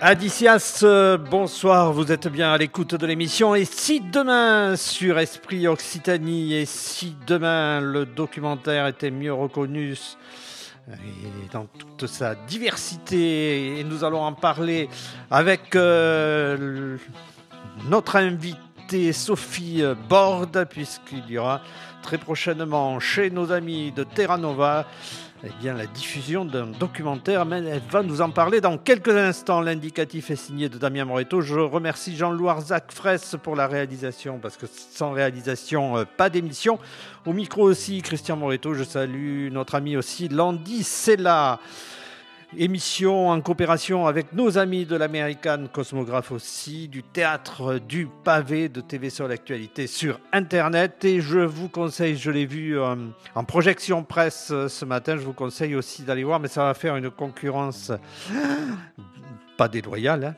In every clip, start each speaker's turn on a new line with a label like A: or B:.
A: Adicias, bonsoir, vous êtes bien à l'écoute de l'émission. Et si demain sur Esprit Occitanie, et si demain le documentaire était mieux reconnu et dans toute sa diversité, et nous allons en parler avec notre invitée Sophie Borde, puisqu'il y aura très prochainement chez nos amis de Terra Nova la diffusion d'un documentaire, mais elle va nous en parler dans quelques instants. L'indicatif est signé de Damien Moreto. Je remercie Jean-Louis Arzac Fraisse pour la réalisation, parce que sans réalisation, pas d'émission. Au micro aussi, Christian Moreto. Je salue notre ami aussi, Landy Sella. Émission en coopération avec nos amis de l'American Cosmographe aussi, du théâtre du pavé de TV Sol Actualité sur Internet. Et je vous conseille, je l'ai vu en projection presse ce matin, je vous conseille aussi d'aller voir, mais ça va faire une concurrence pas déloyale,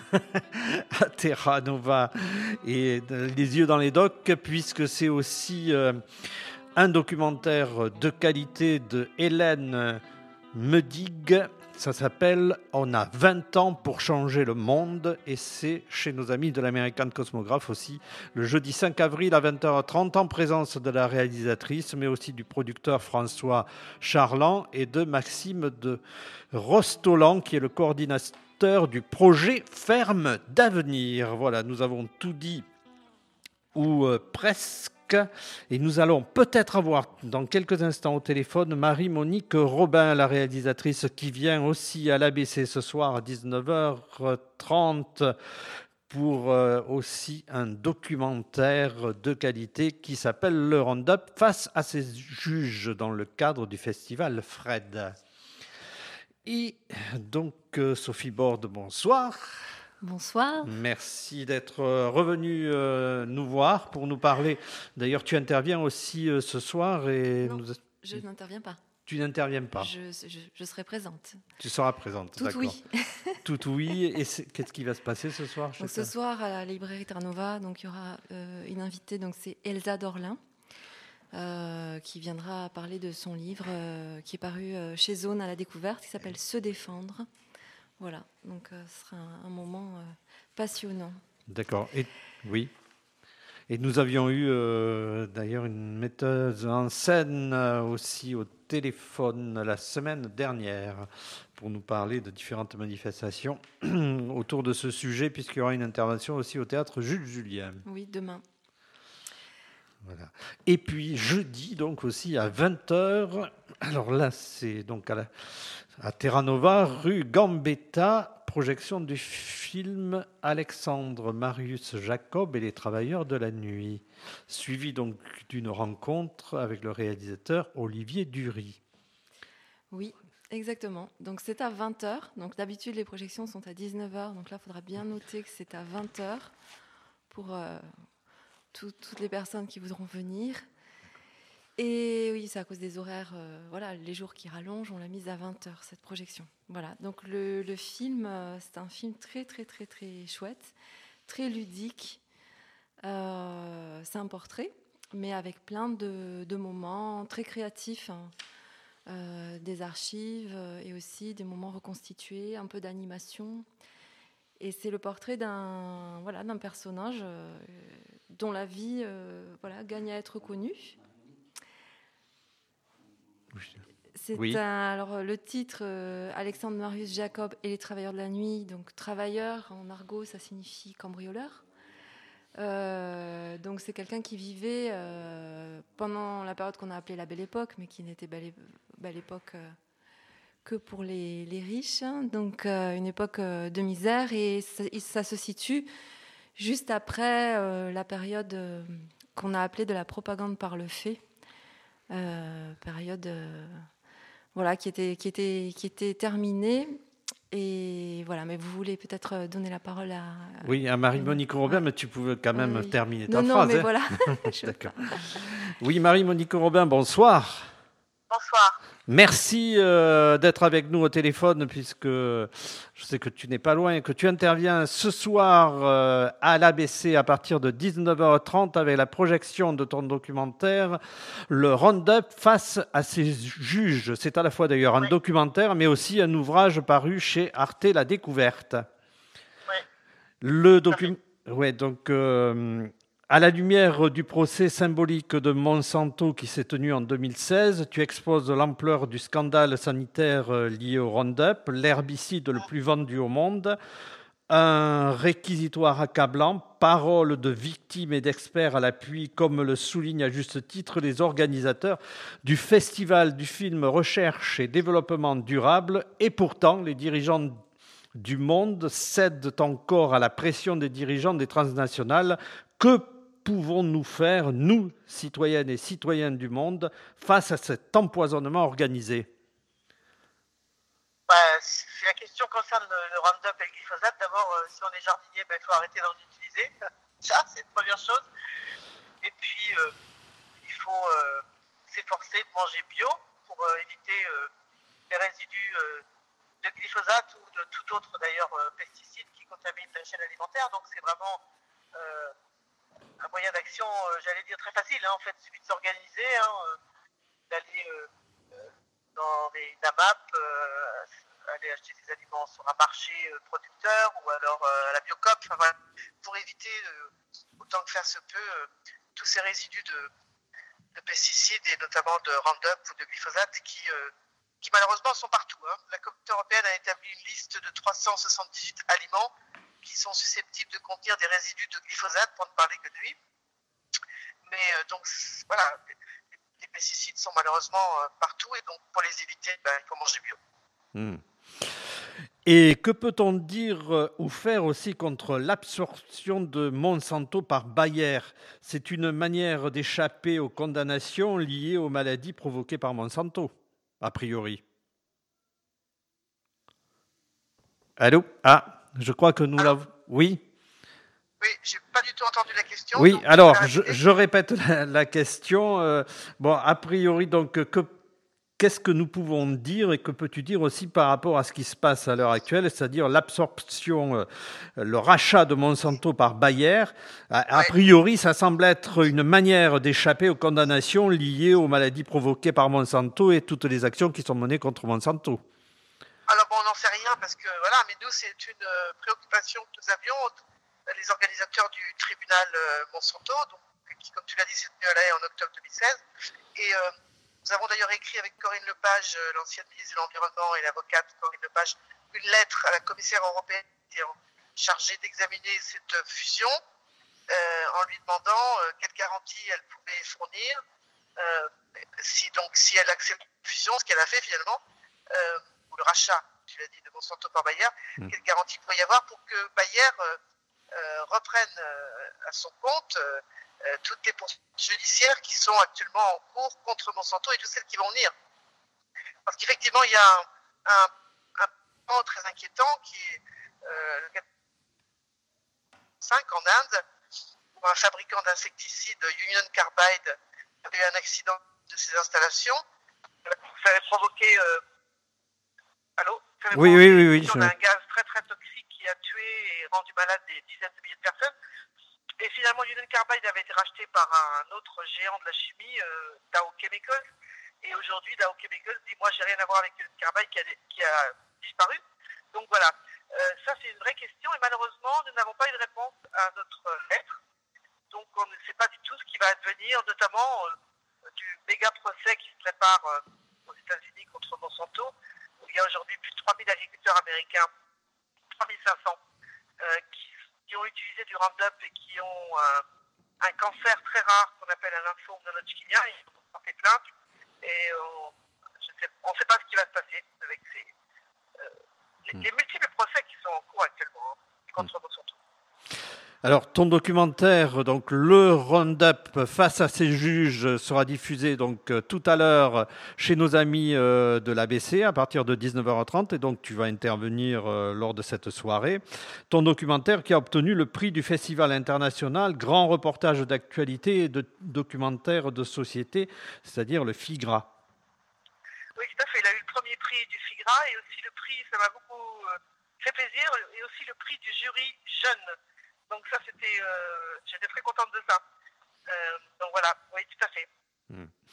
A: à Terra Nova et les yeux dans les docks, puisque c'est aussi un documentaire de qualité de Hélène Medig. Ça s'appelle « On a 20 ans pour changer le monde » et c'est chez nos amis de l'American Cosmographe aussi, le jeudi 5 avril à 20h30, en présence de la réalisatrice, mais aussi du producteur François Charland et de Maxime de Rostolan, qui est le coordinateur du projet Ferme d'avenir. Voilà, nous avons tout dit, ou presque. Et nous allons peut-être avoir dans quelques instants au téléphone Marie-Monique Robin, la réalisatrice, qui vient aussi à l'ABC ce soir à 19h30 pour aussi un documentaire de qualité qui s'appelle Le Round-Up face à ses juges dans le cadre du festival Fred. Et donc Sophie Borde, bonsoir.
B: Bonsoir.
A: Merci d'être revenu nous voir pour nous parler. D'ailleurs, tu interviens aussi ce soir. Et
B: non, je n'interviens pas.
A: Tu n'interviens pas.
B: Je serai présente.
A: Tu seras présente,
B: tout
A: d'accord.
B: Oui.
A: Tout oui. Et qu'est-ce qui va se passer ce soir
B: donc, ce soir, à la librairie Terra Nova, donc, il y aura une invitée, donc, c'est Elsa Dorlin, qui viendra parler de son livre qui est paru chez Zone à la découverte, qui s'appelle « Se défendre ». Voilà, donc ce sera un moment passionnant.
A: D'accord, oui. Et nous avions eu d'ailleurs une metteuse en scène aussi au téléphone la semaine dernière pour nous parler de différentes manifestations autour de ce sujet, puisqu'il y aura une intervention aussi au théâtre Jules Julien.
B: Oui, demain.
A: Voilà. Et puis jeudi, donc aussi à 20h, alors là c'est donc à Terra Nova, rue Gambetta, projection du film Alexandre Marius Jacob et les travailleurs de la nuit, suivi donc d'une rencontre avec le réalisateur Olivier Dury.
B: Oui, exactement. Donc c'est à 20h. Donc d'habitude les projections sont à 19h. Donc là, il faudra bien noter que c'est à 20h pour toutes les personnes qui voudront venir. Et oui, c'est à cause des horaires, les jours qui rallongent, on l'a mise à 20h, cette projection. Voilà, donc le film, c'est un film très, très, très, très chouette, très ludique. C'est un portrait, mais avec plein de moments très créatifs, des archives et aussi des moments reconstitués, un peu d'animation. Et c'est le portrait d'un personnage dont la vie gagne à être connue.
A: Oui.
B: Alors le titre Alexandre Marius Jacob et les travailleurs de la nuit. Donc travailleur en argot, ça signifie cambrioleur. Donc c'est quelqu'un qui vivait pendant la période qu'on a appelée la Belle Époque, mais qui n'était belle époque que pour les riches. Donc une époque de misère, et ça se situe juste après la période qu'on a appelée de la propagande par le fait. Période qui était terminée, et voilà. Mais vous voulez peut-être donner la parole à
A: Marie-Monique Robin, mais tu pouvais quand même terminer ta phrase.
B: Non, mais voilà.
A: D'accord. Oui, Marie-Monique Robin, bonsoir.
C: Bonsoir.
A: Merci d'être avec nous au téléphone, puisque je sais que tu n'es pas loin et que tu interviens ce soir à l'ABC à partir de 19h30 avec la projection de ton documentaire Le Round-Up face à ses juges. C'est à la fois d'ailleurs un documentaire, mais aussi un ouvrage paru chez Arte La Découverte. Le
C: Tout à fait.
A: document. Ouais, donc, à la lumière du procès symbolique de Monsanto qui s'est tenu en 2016, tu exposes l'ampleur du scandale sanitaire lié au Roundup, l'herbicide le plus vendu au monde, un réquisitoire accablant, paroles de victimes et d'experts à l'appui, comme le soulignent à juste titre les organisateurs du Festival du film Recherche et Développement durable. Et pourtant, les dirigeants du monde cèdent encore à la pression des dirigeants des transnationales. Que pouvons-nous faire, nous, citoyennes et citoyens du monde, face à cet empoisonnement organisé?
C: Bah, si la question concerne le Roundup et le glyphosate, d'abord, si on est jardinier, il faut arrêter d'en utiliser. Ça, c'est une première chose. Et puis, il faut s'efforcer de manger bio pour éviter les résidus de glyphosate ou de tout autre d'ailleurs pesticide qui contamine la chaîne alimentaire. Donc c'est vraiment un moyen d'action, j'allais dire très facile. Hein, en fait, il suffit de s'organiser, d'aller dans des NAMAP, aller acheter des aliments sur un marché producteur ou alors à la Biocoop, enfin, voilà, pour éviter autant que faire se peut tous ces résidus de pesticides et notamment de Roundup ou de glyphosate qui malheureusement sont partout. Hein. La Communauté européenne a établi une liste de 378 aliments qui sont susceptibles de contenir des résidus de glyphosate, pour ne parler que de lui. Mais donc voilà, les pesticides sont malheureusement partout et donc pour les éviter, il faut manger bio.
A: Et que peut-on dire ou faire aussi contre l'absorption de Monsanto par Bayer? C'est une manière d'échapper aux condamnations liées aux maladies provoquées par Monsanto, a priori. Allô? Ah, je crois que nous l'avons. Oui?
C: Oui, j'ai pas du tout entendu la question.
A: Oui,
C: Donc
A: alors, je répète la question. Bon, a priori, donc, qu'est-ce que nous pouvons dire et que peux-tu dire aussi par rapport à ce qui se passe à l'heure actuelle, c'est-à-dire l'absorption, le rachat de Monsanto par Bayer? A priori, ça semble être une manière d'échapper aux condamnations liées aux maladies provoquées par Monsanto et toutes les actions qui sont menées contre Monsanto.
C: Alors bon, on n'en sait rien parce que voilà, mais nous c'est une préoccupation que nous avions, les organisateurs du tribunal Monsanto, donc, qui comme tu l'as dit s'est tenu à La Haye en octobre 2016. Et nous avons d'ailleurs écrit avec Corinne Lepage, l'ancienne ministre de l'Environnement et l'avocate Corinne Lepage, une lettre à la commissaire européenne qui est chargée d'examiner cette fusion en lui demandant quelles garanties elle pouvait fournir si elle accepte la fusion, ce qu'elle a fait finalement. Ou le rachat, tu l'as dit, de Monsanto par Bayer, quelle garantie pourrait y avoir pour que Bayer reprenne à son compte toutes les poursuites judiciaires qui sont actuellement en cours contre Monsanto et toutes celles qui vont venir. Parce qu'effectivement, il y a un point très inquiétant qui est le 5 en Inde, où un fabricant d'insecticides, Union Carbide, avait eu un accident de ses installations. Ça avait provoqué Allô?
A: Oui.
C: On a un gaz très très toxique qui a tué et rendu malade des dizaines de milliers de personnes. Et finalement, Union Carbide avait été racheté par un autre géant de la chimie, Dow Chemicals. Et aujourd'hui, Dow Chemicals dit moi, j'ai rien à voir avec Union Carbide qui a disparu. Donc voilà, ça c'est une vraie question. Et malheureusement, nous n'avons pas eu de réponse à notre lettre. Donc on ne sait pas du tout ce qui va advenir, notamment du méga procès qui se prépare aux États-Unis contre Monsanto. Il y a aujourd'hui plus de 3000 agriculteurs américains, 3500, qui ont utilisé du Roundup et qui ont un cancer très rare qu'on appelle un lymphome non-Hodgkinien. Ils ont porté plainte et on ne sait pas ce qui va se passer avec les multiples procès qui sont en cours actuellement contre Monsanto.
A: Alors, ton documentaire, donc le Roundup face à ses juges, sera diffusé donc tout à l'heure chez nos amis de l'ABC à partir de 19h30 et donc tu vas intervenir lors de cette soirée. Ton documentaire qui a obtenu le prix du Festival international Grand reportage d'actualité et de documentaire de société, c'est-à-dire le FIGRA.
C: Oui, tout à fait. Il a eu le premier prix du FIGRA et aussi le prix, ça m'a beaucoup fait plaisir, et aussi le prix du jury jeune. Donc ça, j'étais très contente de ça. Donc voilà, oui, tout à fait.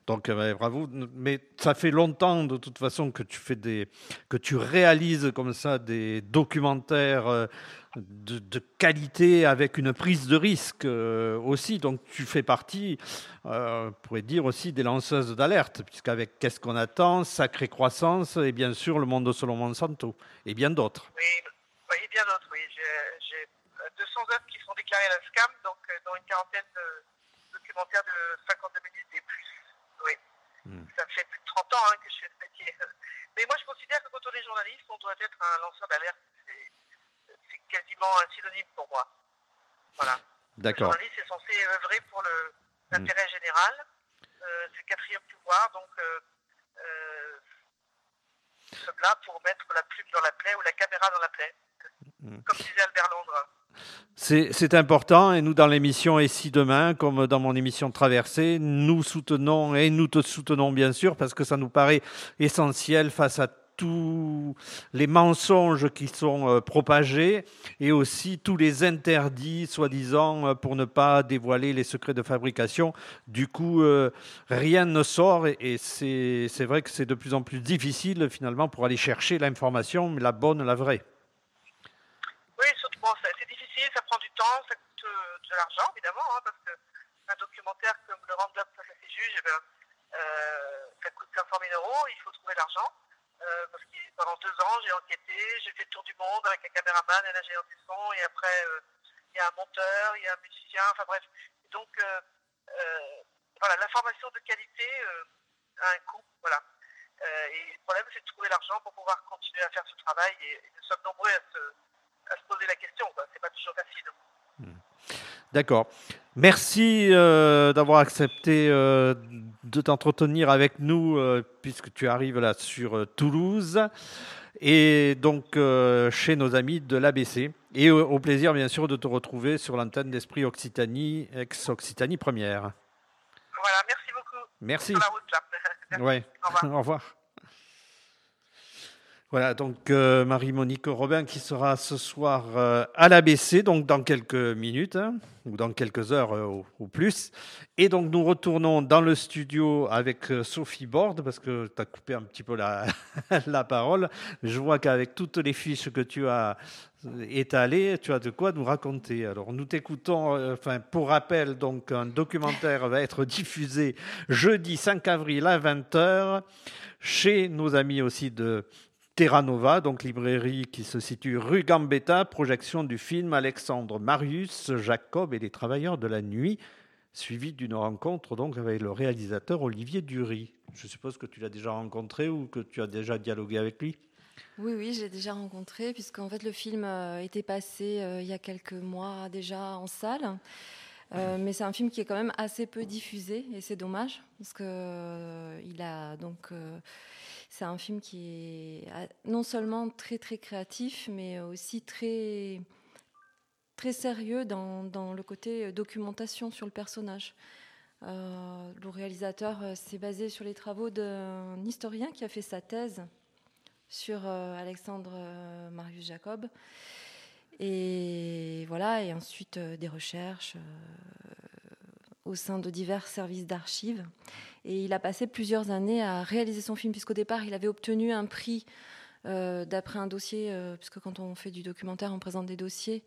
A: Donc bravo. Mais ça fait longtemps de toute façon que tu réalises comme ça des documentaires de qualité avec une prise de risque aussi. Donc tu fais partie, on pourrait dire aussi des lanceuses d'alerte, puisqu'avec Qu'est-ce qu'on attend, Sacrée croissance et bien sûr Le Monde selon Monsanto et bien d'autres.
C: Oui, et bien d'autres, oui. J'ai 200 œuvres qui sont déclarées à la SCAM, donc dans une quarantaine de documentaires de 52 minutes et plus. Oui. Ça fait plus de 30 ans que je fais ce métier. Mais moi, je considère que quand on est journaliste, on doit être un lanceur d'alerte. C'est quasiment un synonyme pour moi. Voilà.
A: D'accord.
C: Le journaliste est censé œuvrer pour l'intérêt général. C'est le quatrième pouvoir, donc nous sommes là pour mettre la plume dans la plaie ou la caméra dans la plaie, comme disait Albert Londres.
A: C'est important et nous dans l'émission Et si demain, comme dans mon émission Traversée, nous soutenons et nous te soutenons bien sûr parce que ça nous paraît essentiel face à tous les mensonges qui sont propagés et aussi tous les interdits soi-disant pour ne pas dévoiler les secrets de fabrication. Du coup, rien ne sort et c'est vrai que c'est de plus en plus difficile finalement pour aller chercher l'information, la bonne, la vraie.
C: Oui, surtout, bon, c'est difficile, ça prend du temps, ça coûte de l'argent, évidemment, parce qu'un documentaire comme le Roundup face à ses juges, ça coûte 500 000 €, il faut trouver l'argent. Parce que pendant 2 ans, j'ai enquêté, j'ai fait le tour du monde avec un caméraman, un ingénieur du son, et après, il y a un monteur, il y a un musicien, enfin bref. Donc, voilà, l'information de qualité a un coût, voilà. Et le problème, c'est de trouver l'argent pour pouvoir continuer à faire ce travail, et nous sommes nombreux à se poser la question, quoi. C'est pas toujours facile.
A: D'accord. Merci d'avoir accepté de t'entretenir avec nous puisque tu arrives là sur Toulouse et donc chez nos amis de l'ABC. Et au plaisir bien sûr de te retrouver sur l'antenne d'Esprit Occitanie, ex-Occitanie Première.
C: Voilà, merci beaucoup.
A: Merci.
C: Sur la route, là. Merci.
A: Ouais.
C: Au revoir.
A: Au revoir. Voilà, donc Marie-Monique Robin qui sera ce soir à l'ABC, donc dans quelques minutes, ou dans quelques heures au plus. Et donc nous retournons dans le studio avec Sophie Borde, parce que tu as coupé un petit peu la parole. Je vois qu'avec toutes les fiches que tu as étalées, tu as de quoi nous raconter. Alors nous t'écoutons, pour rappel, donc un documentaire va être diffusé jeudi 5 avril à 20h chez nos amis aussi de Terra Nova, donc librairie qui se situe rue Gambetta, projection du film Alexandre Marius Jacob et les Travailleurs de la Nuit, suivi d'une rencontre donc avec le réalisateur Olivier Dury. Je suppose que tu l'as déjà rencontré ou que tu as déjà dialogué avec lui.
B: Oui, je l'ai déjà rencontré, puisqu'en fait le film était passé il y a quelques mois déjà en salle. Mais c'est un film qui est quand même assez peu diffusé et c'est dommage parce que c'est un film qui est non seulement très très créatif mais aussi très très sérieux dans le côté documentation sur le personnage. Le réalisateur s'est basé sur les travaux d'un historien qui a fait sa thèse sur Alexandre Marius Jacob. Et voilà, et ensuite des recherches au sein de divers services d'archives. Et il a passé plusieurs années à réaliser son film, puisqu'au départ, il avait obtenu un prix d'après un dossier, puisque quand on fait du documentaire, on présente des dossiers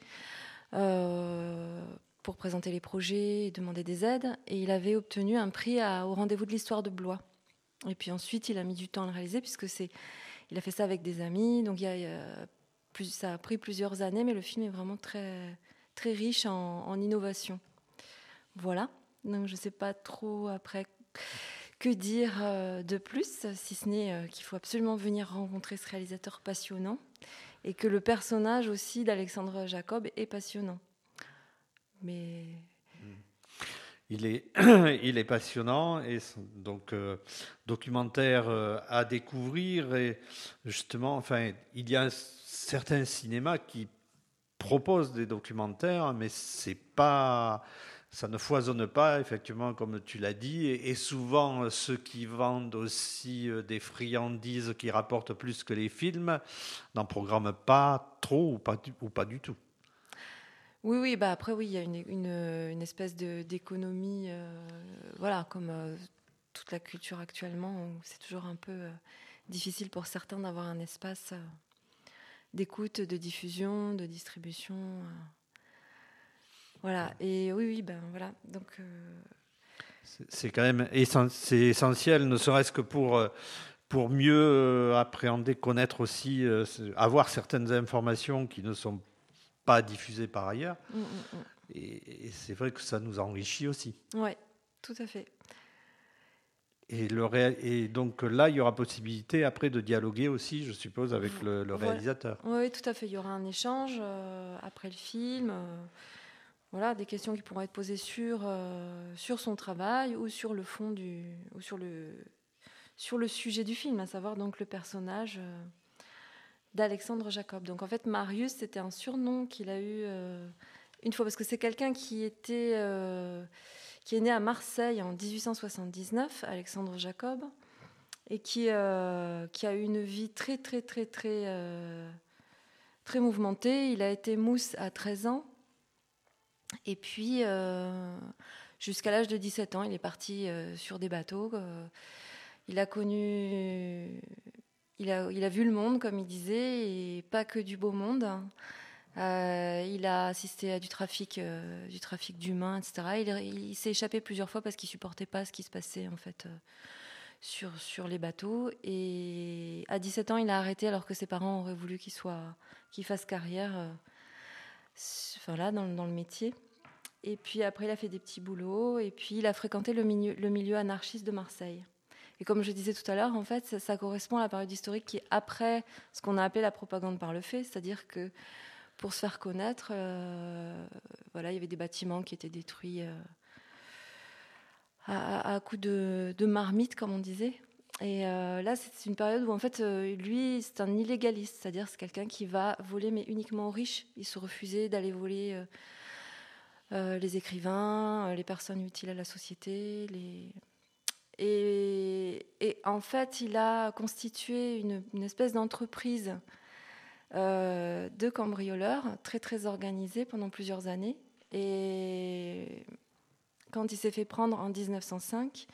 B: pour présenter les projets et demander des aides. Et il avait obtenu un prix au rendez-vous de l'histoire de Blois. Et puis ensuite, il a mis du temps à le réaliser, puisque il a fait ça avec des amis, donc ça a pris plusieurs années, mais le film est vraiment très, très riche en innovation. Voilà, donc je ne sais pas trop après que dire de plus, si ce n'est qu'il faut absolument venir rencontrer ce réalisateur passionnant et que le personnage aussi d'Alexandre Jacob est passionnant. Mais...
A: Il est passionnant et donc documentaire à découvrir et justement, il y a certains cinémas qui proposent des documentaires, mais ça ne foisonne pas, effectivement, comme tu l'as dit, et souvent ceux qui vendent aussi des friandises qui rapportent plus que les films n'en programment pas trop ou pas du tout.
B: Oui, après, oui, il y a une espèce d'économie, voilà, comme toute la culture actuellement, où c'est toujours un peu difficile pour certains d'avoir un espace d'écoute, de diffusion, de distribution. Voilà. Et oui, ben voilà. Donc
A: C'est quand même c'est essentiel, ne serait-ce que pour mieux appréhender, connaître aussi, avoir certaines informations qui ne sont pas diffusées par ailleurs. Et c'est vrai que ça nous enrichit aussi.
B: Oui, tout à fait.
A: Et donc là, il y aura possibilité après de dialoguer aussi, je suppose, avec le réalisateur.
B: Oui, tout à fait. Il y aura un échange après le film. Voilà, des questions qui pourront être posées sur son travail ou sur le fond ou sur le sujet du film, à savoir donc le personnage d'Alexandre Jacob. Donc en fait, Marius, c'était un surnom qu'il a eu une fois, parce que c'est quelqu'un qui est né à Marseille en 1879, Alexandre Jacob, et qui a eu une vie très très très très très mouvementée. Il a été mousse à 13 ans. Et puis, jusqu'à l'âge de 17 ans, il est parti sur des bateaux. Il a vu le monde, comme il disait, et pas que du beau monde. Il a assisté à du trafic d'humains, etc. Il s'est échappé plusieurs fois parce qu'il supportait pas ce qui se passait en fait sur les bateaux. Et à 17 ans, il a arrêté alors que ses parents auraient voulu qu'il fasse carrière. Dans le métier. Et puis après, il a fait des petits boulots. Et puis, il a fréquenté le milieu anarchiste de Marseille. Et comme je disais tout à l'heure, en fait, ça correspond à la période historique qui est après ce qu'on a appelé la propagande par le fait. C'est-à-dire que pour se faire connaître, il y avait des bâtiments qui étaient détruits à coups de marmite, comme on disait. Et là, c'est une période où, en fait, lui, c'est un illégaliste, c'est-à-dire c'est quelqu'un qui va voler, mais uniquement aux riches. Il se refusait d'aller voler les écrivains, les personnes utiles à la société. Et en fait, il a constitué une espèce d'entreprise de cambrioleurs très, très organisée pendant plusieurs années. Et quand il s'est fait prendre en 1905...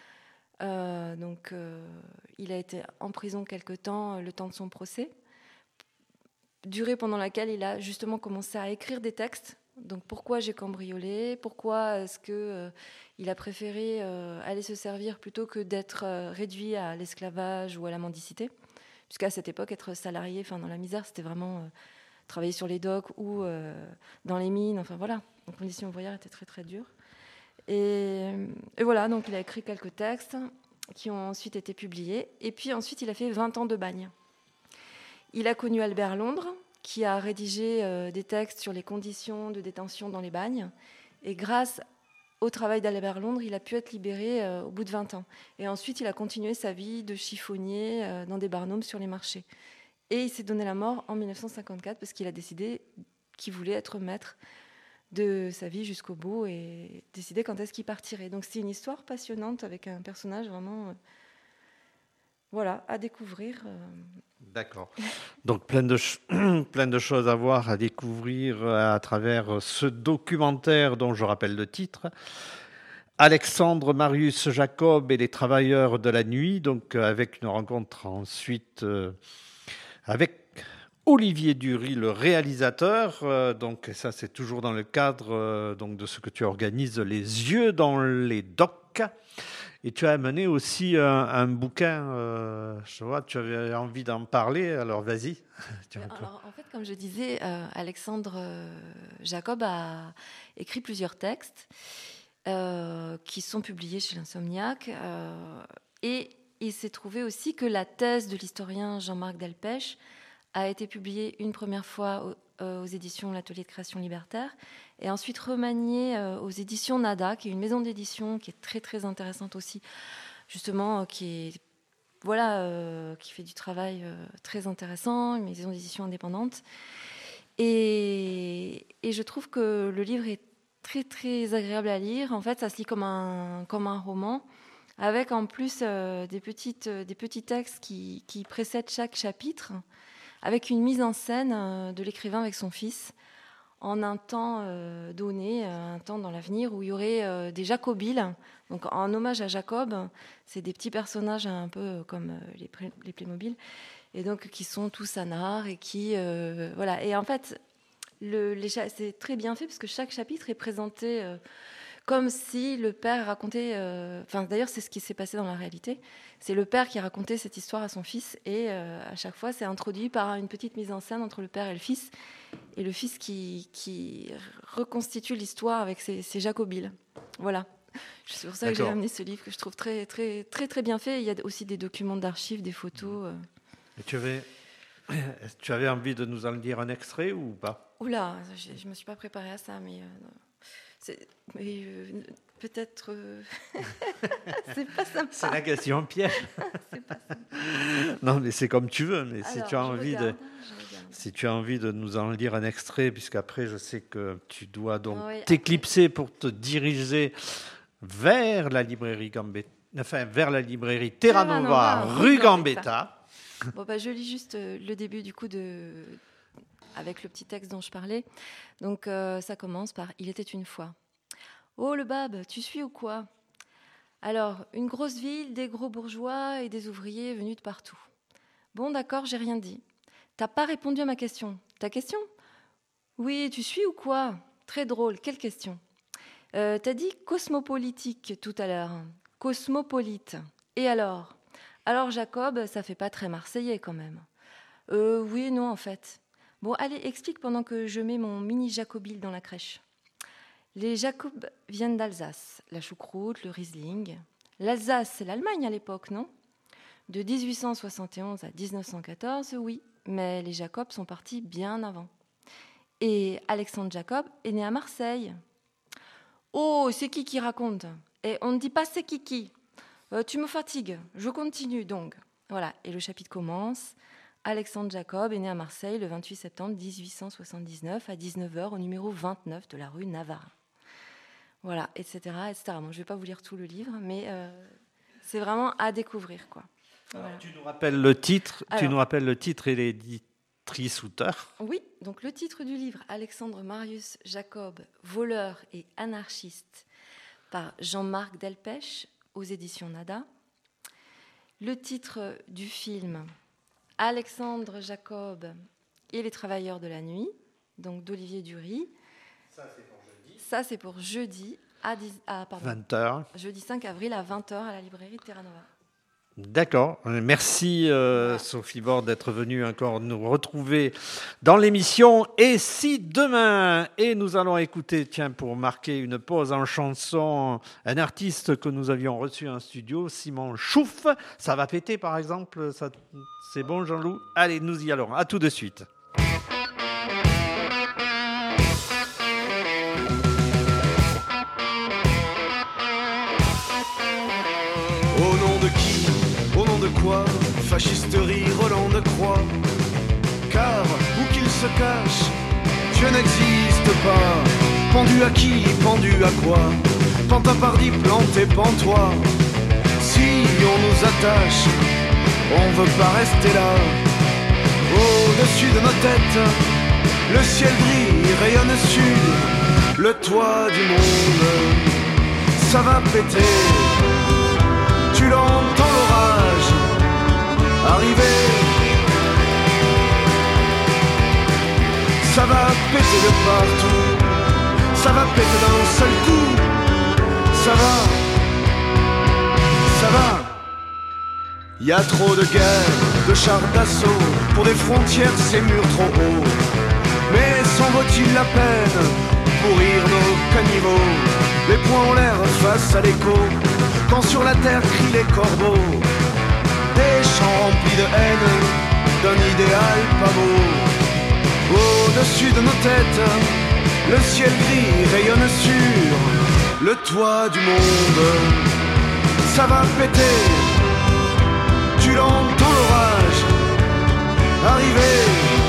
B: il a été en prison quelque temps, le temps de son procès, durée pendant laquelle il a justement commencé à écrire des textes. Donc pourquoi j'ai cambriolé, pourquoi est-ce qu'il a préféré aller se servir plutôt que d'être réduit à l'esclavage ou à la mendicité, puisqu'à cette époque, être salarié dans la misère, c'était vraiment travailler sur les docks ou dans les mines, enfin voilà, les conditions ouvrières étaient très très dures. Et voilà, donc il a écrit quelques textes qui ont ensuite été publiés. Et puis ensuite, il a fait 20 ans de bagne. Il a connu Albert Londres, qui a rédigé des textes sur les conditions de détention dans les bagnes. Et grâce au travail d'Albert Londres, il a pu être libéré au bout de 20 ans. Et ensuite, il a continué sa vie de chiffonnier dans des barnums sur les marchés. Et il s'est donné la mort en 1954 parce qu'il a décidé qu'il voulait être maître de sa vie jusqu'au bout et décider quand est-ce qu'il partirait. Donc c'est une histoire passionnante avec un personnage vraiment à découvrir.
A: D'accord. Donc plein de choses à voir, à découvrir à travers ce documentaire dont je rappelle le titre. Alexandre Marius Jacob et les travailleurs de la nuit, donc avec une rencontre ensuite avec Olivier Dury, le réalisateur, donc ça c'est toujours dans le cadre donc de ce que tu organises, Les yeux dans les docks. Et tu as amené aussi un bouquin, je vois, tu avais envie d'en parler, alors vas-y.
B: Alors, en fait, comme je disais, Alexandre Jacob a écrit plusieurs textes qui sont publiés chez l'Insomniaque. Et il s'est trouvé aussi que la thèse de l'historien Jean-Marc Delpech a été publiée une première fois aux éditions L'Atelier de création libertaire et ensuite remaniée aux éditions Nada, qui est une maison d'édition qui est très très intéressante aussi, justement, qui fait du travail très intéressant, une maison d'édition indépendante. Et je trouve que le livre est très très agréable à lire. En fait, ça se lit comme un roman, avec en plus des petits textes qui précèdent chaque chapitre, avec une mise en scène de l'écrivain avec son fils. en un temps donné, un temps dans l'avenir où il y aurait des jacobiles. Donc en hommage à Jacob, c'est des petits personnages un peu comme les Playmobil, et donc qui sont tous anards et qui voilà. Et en fait, c'est très bien fait parce que chaque chapitre est présenté comme si le père racontait... d'ailleurs, c'est ce qui s'est passé dans la réalité. C'est le père qui racontait cette histoire à son fils. Et à chaque fois, c'est introduit par une petite mise en scène entre le père et le fils. Et le fils qui reconstitue l'histoire avec ses jacobiles. Voilà. C'est pour ça que j'ai amené ce livre que je trouve très, très, très, très bien fait. Il y a aussi des documents d'archives, des photos.
A: Et tu avais envie de nous en lire un extrait ou pas ?
B: Oula, je ne me suis pas préparée à ça, mais... peut-être c'est pas sympa.
A: C'est la question piège.
B: C'est pas sympa.
A: Non, mais c'est comme tu veux. Mais
B: Alors,
A: si tu as envie de nous en lire un extrait, puisqu'après je sais que tu dois donc t'éclipser pour te diriger vers la librairie vers la librairie Terra Nova, rue Gambetta.
B: Bon, je lis juste le début du coup avec le petit texte dont je parlais. Donc ça commence par « Il était une fois ». « Oh le Bab, tu suis ou quoi ? Alors, une grosse ville, des gros bourgeois et des ouvriers venus de partout. Bon d'accord, j'ai rien dit. T'as pas répondu à ma question. Ta question ? Oui, tu suis ou quoi ? Très drôle, quelle question ? T'as dit cosmopolitique tout à l'heure. Cosmopolite. Et alors ? Alors Jacob, ça fait pas très marseillais quand même. Oui et non en fait. Bon, allez, explique pendant que je mets mon mini jacobile dans la crèche. Les Jacobs viennent d'Alsace, la choucroute, le Riesling. L'Alsace, c'est l'Allemagne à l'époque, non ? De 1871 à 1914, oui, mais les Jacobs sont partis bien avant. Et Alexandre Jacob est né à Marseille. Oh, c'est qui raconte ? Et on ne dit pas c'est qui. Tu me fatigues, je continue donc. Voilà, et le chapitre commence. Alexandre Jacob est né à Marseille le 28 septembre 1879 à 19h au numéro 29 de la rue Navarre. Voilà, etc. etc. Bon, je ne vais pas vous lire tout le livre, mais c'est vraiment à découvrir, quoi.
A: Alors, voilà. Tu nous rappelles le titre et l'éditrice-auteur.
B: Oui, donc le titre du livre, Alexandre Marius Jacob, voleur et anarchiste, par Jean-Marc Delpech, aux éditions Nada. Le titre du film, Alexandre Jacob et les travailleurs de la nuit, donc d'Olivier Dury. Ça, c'est pour jeudi à
A: 20h.
B: Jeudi 5 avril à 20h à la librairie Terra Nova.
A: D'accord. Merci Sophie Borde d'être venue encore nous retrouver dans l'émission. Et si demain, et nous allons écouter, pour marquer une pause en chanson, un artiste que nous avions reçu en studio, Simon Chouf. Ça va péter par exemple, ça, c'est bon Jean-Loup ? Allez, nous y allons. À tout de suite.
D: Au nom de qui ? Au nom de quoi ? Fascisterie, Roland de Croix. Car, où qu'il se cache, Dieu n'existe pas. Pendu à qui ? Pendu à quoi ? Pantapardi, planté, pends-toi. Si on nous attache, on veut pas rester là. Au-dessus de nos têtes, le ciel brille, rayonne sud. Le toit du monde, ça va péter. Tu l'entends l'orage arriver. Ça va péter de partout. Ça va péter d'un seul coup. Ça va. Y a trop de guerres, de chars d'assaut. Pour des frontières, ces murs trop hauts. Mais s'en vaut-il la peine pour rire nos caniveaux? Les poings en l'air face à l'écho. Quand sur la terre crient les corbeaux, des chants remplis de haine, d'un idéal pas beau. Au-dessus de nos têtes, le ciel gris rayonne sur le toit du monde. Ça va péter, tu l'entends l'orage arriver.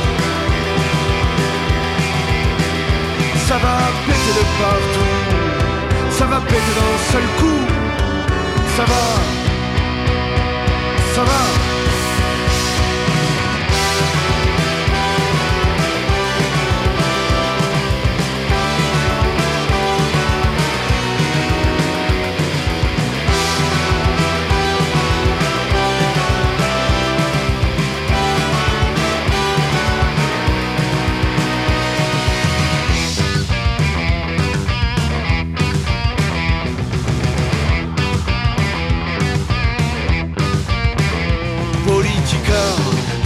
D: Ça va péter de partout, ça va péter d'un seul coup. Ça va.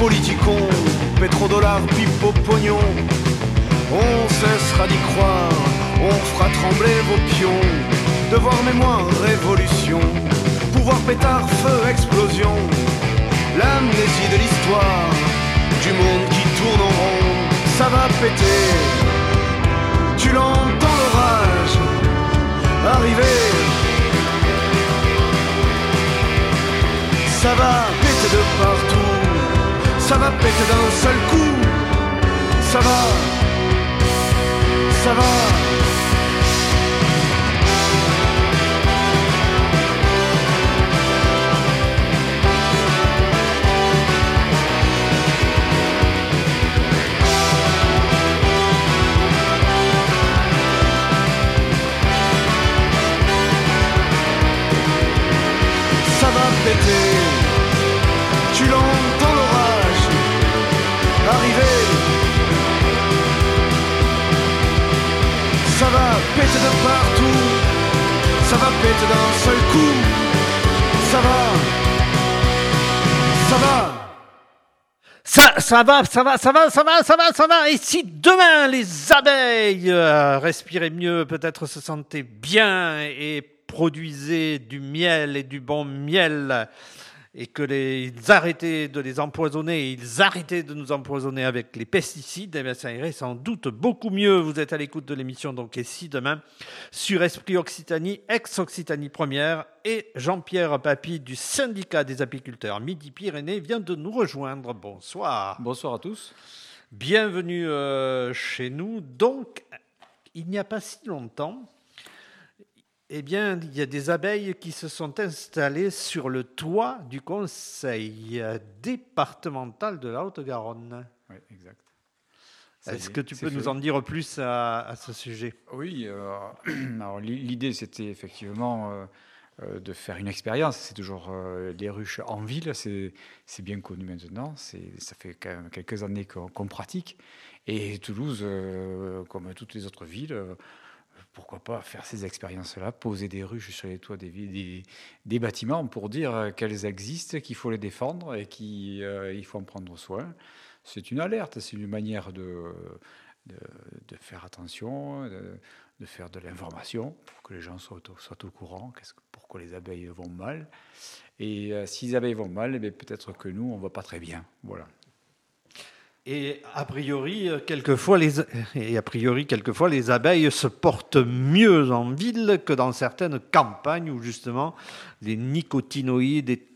D: Politicons, pétrodollars, pipe au pognon. On cessera d'y croire, on fera trembler vos pions. Devoir, mémoire, révolution. Pouvoir, pétard, feu, explosion. L'amnésie de l'histoire, du monde qui tourne en rond. Ça va péter, tu l'entends l'orage arriver. Ça va péter de partout, ça va péter d'un seul coup. Ça va, ça va. Tu l'entends l'orage arriver. Ça va péter de partout, ça va péter d'un seul coup. Ça va, ça va.
A: Ça va. Et si demain les abeilles respiraient mieux, peut-être se sentaient bien et produisaient du miel et du bon miel, et ils arrêtaient de les empoisonner, ils arrêtaient de nous empoisonner avec les pesticides, eh bien ça irait sans doute beaucoup mieux. Vous êtes à l'écoute de l'émission donc Et si demain sur Esprit Occitanie, ex-Occitanie Première, et Jean-Pierre Papy du syndicat des apiculteurs Midi-Pyrénées vient de nous rejoindre. Bonsoir.
E: Bonsoir à tous.
A: Bienvenue chez nous. Donc, il n'y a pas si longtemps, eh bien, il y a des abeilles qui se sont installées sur le toit du conseil départemental de la Haute-Garonne.
E: Oui, exact.
A: Est-ce que tu peux nous en dire plus à ce sujet ?
E: Oui, alors l'idée c'était effectivement de faire une expérience. C'est toujours des ruches en ville, c'est bien connu maintenant, ça fait quand même quelques années qu'on pratique. Et Toulouse, comme toutes les autres villes, pourquoi pas faire ces expériences-là, poser des ruches sur les toits des bâtiments pour dire qu'elles existent, qu'il faut les défendre et qu'il faut en prendre soin. C'est une alerte, c'est une manière de faire attention, de faire de l'information pour que les gens soient au courant, pourquoi les abeilles vont mal. Et si les abeilles vont mal, eh peut-être que nous, on ne va pas très bien. Voilà.
A: Et a priori, quelquefois, les abeilles se portent mieux en ville que dans certaines campagnes où justement les nicotinoïdes et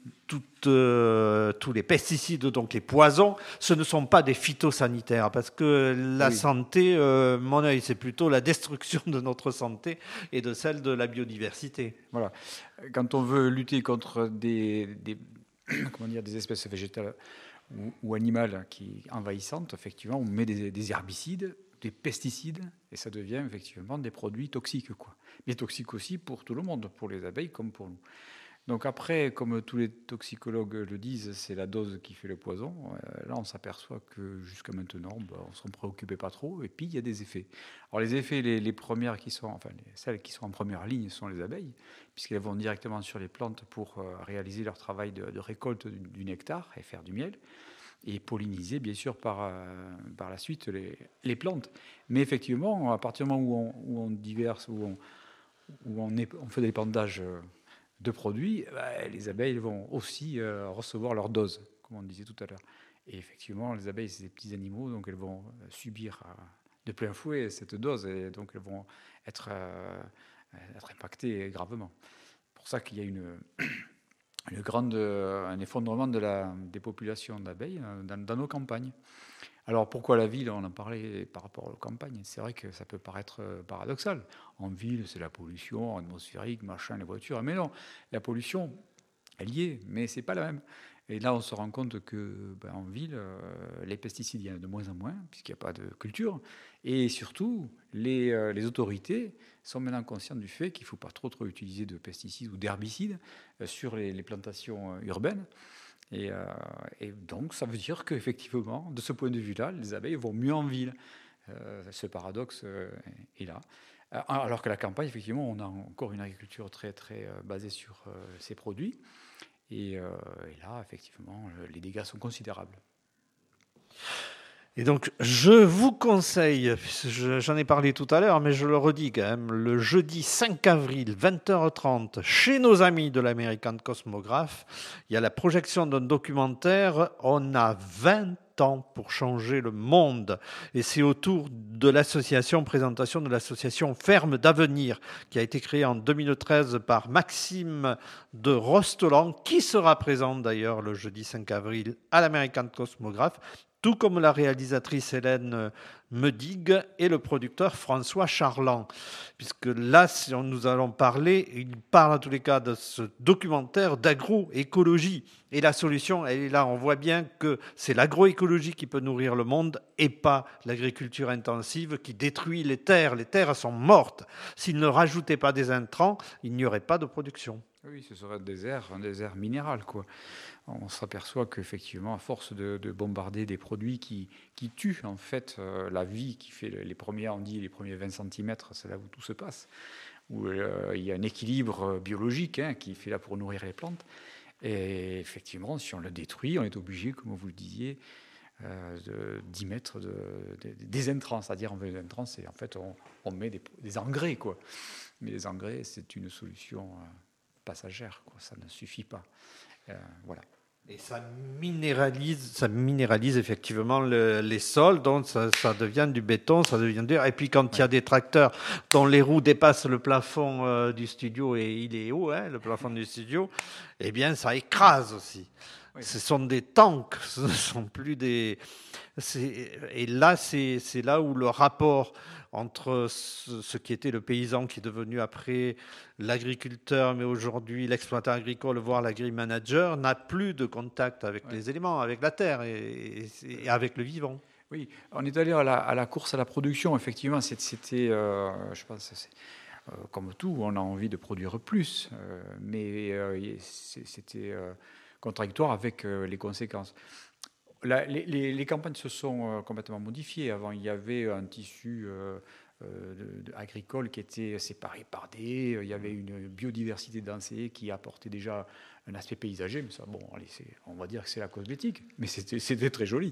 A: tous les pesticides, donc les poisons, ce ne sont pas des phytosanitaires. Parce que la santé, mon œil, c'est plutôt la destruction de notre santé et de celle de la biodiversité.
E: Voilà. Quand on veut lutter contre des espèces végétales ou animales envahissantes, effectivement, on met des herbicides, des pesticides, et ça devient effectivement des produits toxiques, quoi. Mais toxiques aussi pour tout le monde, pour les abeilles comme pour nous. Donc après, comme tous les toxicologues le disent, c'est la dose qui fait le poison. Là, on s'aperçoit que jusqu'à maintenant, on ne s'en préoccupait pas trop, et puis il y a des effets. Alors les effets, les premières celles qui sont en première ligne sont les abeilles, puisqu'elles vont directement sur les plantes pour réaliser leur travail de récolte du nectar et faire du miel, et polliniser bien sûr par la suite les plantes. Mais effectivement, à partir du moment où on diverse, où on fait des épandages de produits, les abeilles vont aussi recevoir leur dose, comme on disait tout à l'heure. Et effectivement, les abeilles, c'est des petits animaux, donc elles vont subir de plein fouet cette dose, et donc elles vont être impactées gravement. C'est pour ça qu'il y a un effondrement des populations d'abeilles dans nos campagnes. Alors pourquoi la ville ? On en parlait par rapport aux campagnes. C'est vrai que ça peut paraître paradoxal. En ville, c'est la pollution atmosphérique, les voitures. Mais non, la pollution, elle y est, mais c'est pas la même. Et là, on se rend compte que en ville, les pesticides, il y en a de moins en moins, puisqu'il n'y a pas de culture. Et surtout, les autorités sont maintenant conscientes du fait qu'il ne faut pas trop utiliser de pesticides ou d'herbicides sur les plantations urbaines. Et donc, ça veut dire qu'effectivement, de ce point de vue-là, les abeilles vont mieux en ville. Ce paradoxe est là. Alors que la campagne, effectivement, on a encore une agriculture très, très basée sur ces produits. Et là, effectivement, les dégâts sont considérables.
A: Et donc, je vous conseille, j'en ai parlé tout à l'heure, mais je le redis quand même, le jeudi 5 avril, 20h30, chez nos amis de l'American Cosmograph, il y a la projection d'un documentaire. On a 20 ans pour changer le monde. Et c'est autour de présentation de l'association Ferme d'Avenir, qui a été créée en 2013 par Maxime de Rostelan, qui sera présent d'ailleurs le jeudi 5 avril à l'American Cosmograph, tout comme la réalisatrice Hélène Medig et le producteur François Charland. Puisque là, si nous allons parler, il parle en tous les cas de ce documentaire d'agroécologie. Et la solution, elle est là. On voit bien que c'est l'agroécologie qui peut nourrir le monde et pas l'agriculture intensive qui détruit les terres. Les terres sont mortes. S'ils ne rajoutaient pas des intrants, il n'y aurait pas de production.
E: Oui, ce serait un désert minéral, quoi. On s'aperçoit qu'effectivement, à force de bombarder des produits qui tuent en fait la vie, qui fait les premiers 20 cm, c'est là où tout se passe, où il y a un équilibre biologique qui fait là pour nourrir les plantes. Et effectivement, si on le détruit, on est obligé, comme vous le disiez, d'y mettre des intrants. C'est-à-dire, on veut des intrants, c'est en fait on met des engrais, quoi. Mais les engrais, c'est une solution passagère, quoi. Ça ne suffit pas. Voilà.
A: Et ça minéralise effectivement les sols, donc ça devient du béton, ça devient dur. Et puis quand il y a des tracteurs dont les roues dépassent le plafond du studio, et il est haut, le plafond du studio, eh bien ça écrase aussi. Oui. Ce sont des tanks, ce ne sont plus des... Et là, c'est là où le rapport entre ce qui était le paysan, qui est devenu après l'agriculteur, mais aujourd'hui l'exploitant agricole, voire l'agri-manager, n'a plus de contact avec les éléments, avec la terre et avec le vivant.
E: Oui, on est allé à la course à la production. Effectivement, c'était, je pense, comme tout, on a envie de produire plus, mais c'était contradictoire avec les conséquences. Les campagnes se sont complètement modifiées. Avant, il y avait un tissu agricole qui était séparé par il y avait une biodiversité d'enseignes qui apportait déjà un aspect paysager, mais ça, bon, allez, on va dire que c'est la cosmétique, mais c'était très joli.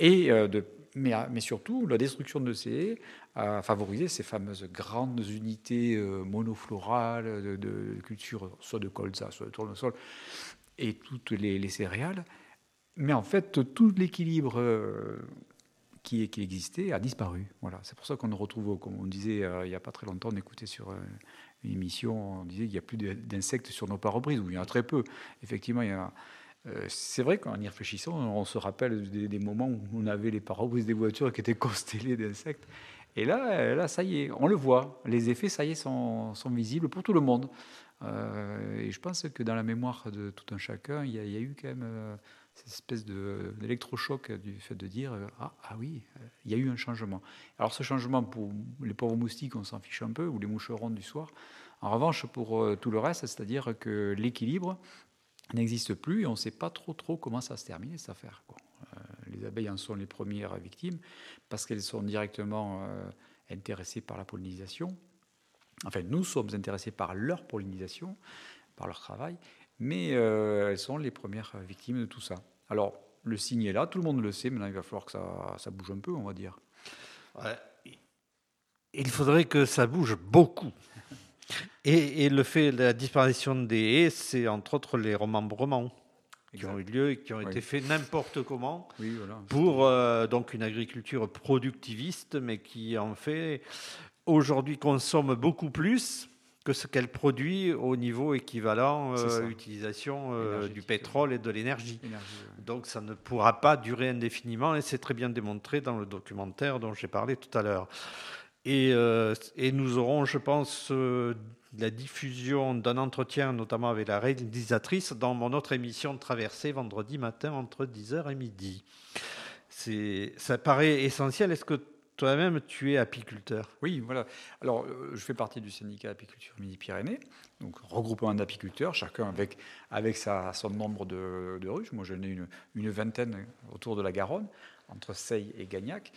E: Mais surtout, la destruction de ces haies a favorisé ces fameuses grandes unités monoflorales de culture, soit de colza, soit de tournesol, et toutes les céréales. Mais en fait, tout l'équilibre qui existait a disparu. Voilà. C'est pour ça qu'on retrouve, comme on disait il n'y a pas très longtemps, on écoutait sur une émission, on disait qu'il n'y a plus d'insectes sur nos pare-brises, ou il y en a très peu. Effectivement, c'est vrai qu'en y réfléchissant, on se rappelle des moments où on avait les pare-brises des voitures qui étaient constellées d'insectes. Et là, ça y est, on le voit. Les effets, ça y est, sont visibles pour tout le monde. Et je pense que dans la mémoire de tout un chacun, il y a eu quand même... cette espèce d'électrochoc du fait de dire ah oui, il y a eu un changement. Alors ce changement, pour les pauvres moustiques, on s'en fiche un peu, ou les moucherons du soir. En revanche, pour tout le reste, c'est-à-dire que l'équilibre n'existe plus et on ne sait pas trop comment ça va se terminer, cette affaire, quoi. Les abeilles en sont les premières victimes parce qu'elles sont directement intéressées par la pollinisation. Enfin, nous sommes intéressés par leur pollinisation, par leur travail. Mais elles sont les premières victimes de tout ça. Alors, le signe est là, tout le monde le sait, maintenant il va falloir que ça bouge un peu, on va dire.
A: Ouais. Il faudrait que ça bouge beaucoup. Et le fait de la disparition des haies, c'est entre autres les remembrements qui ont eu lieu et qui ont été faits n'importe comment, pour donc une agriculture productiviste, mais qui en fait aujourd'hui consomme beaucoup plus que ce qu'elle produit au niveau équivalent utilisation du pétrole et de l'énergie. Donc ça ne pourra pas durer indéfiniment, et c'est très bien démontré dans le documentaire dont j'ai parlé tout à l'heure. Et nous aurons, je pense, la diffusion d'un entretien, notamment avec la réalisatrice, dans mon autre émission de Traversée, vendredi matin, entre 10h et midi. Ça paraît essentiel. Est-ce que toi-même, tu es apiculteur?
E: Oui, voilà. Alors, je fais partie du syndicat Apiculture Midi-Pyrénées, donc regroupement d'apiculteurs, chacun avec son nombre de ruches. Moi, j'en ai une vingtaine autour de la Garonne, entre Seille et Gagnac.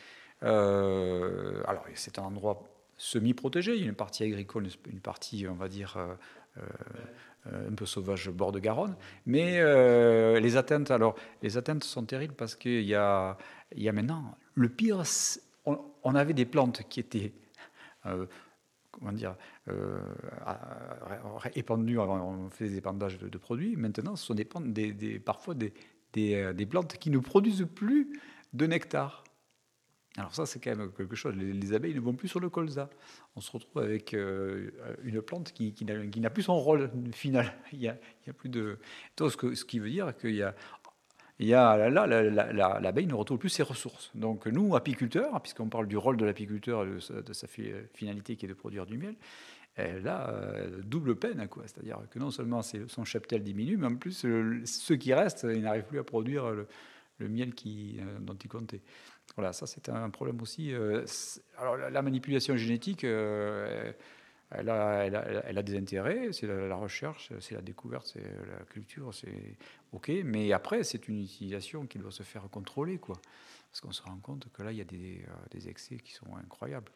E: Alors, c'est un endroit semi-protégé. Il y a une partie agricole, une partie, on va dire, un peu sauvage bord de Garonne. Mais les atteintes sont terribles parce qu'il y a maintenant, le pire, on avait des plantes qui étaient épandues, on fait des épandages de produits. Maintenant, ce sont parfois des plantes qui ne produisent plus de nectar. Alors ça, c'est quand même quelque chose. Les abeilles ne vont plus sur le colza. On se retrouve avec une plante qui n'a plus son rôle final. Il y a plus de... Donc, ce qui veut dire qu'il l'abeille ne retrouve plus ses ressources. Donc nous, apiculteurs, puisqu'on parle du rôle de l'apiculteur, de sa finalité qui est de produire du miel, double peine, quoi. C'est-à-dire que non seulement son cheptel diminue, mais en plus, ceux qui restent, ils n'arrivent plus à produire le miel dont ils comptaient. Voilà, ça c'est un problème aussi. Alors la manipulation génétique, elle a des intérêts, c'est la recherche, c'est la découverte, c'est la culture, c'est OK, mais après c'est une utilisation qui doit se faire contrôler, quoi. Parce qu'on se rend compte que là il y a des excès qui sont incroyables.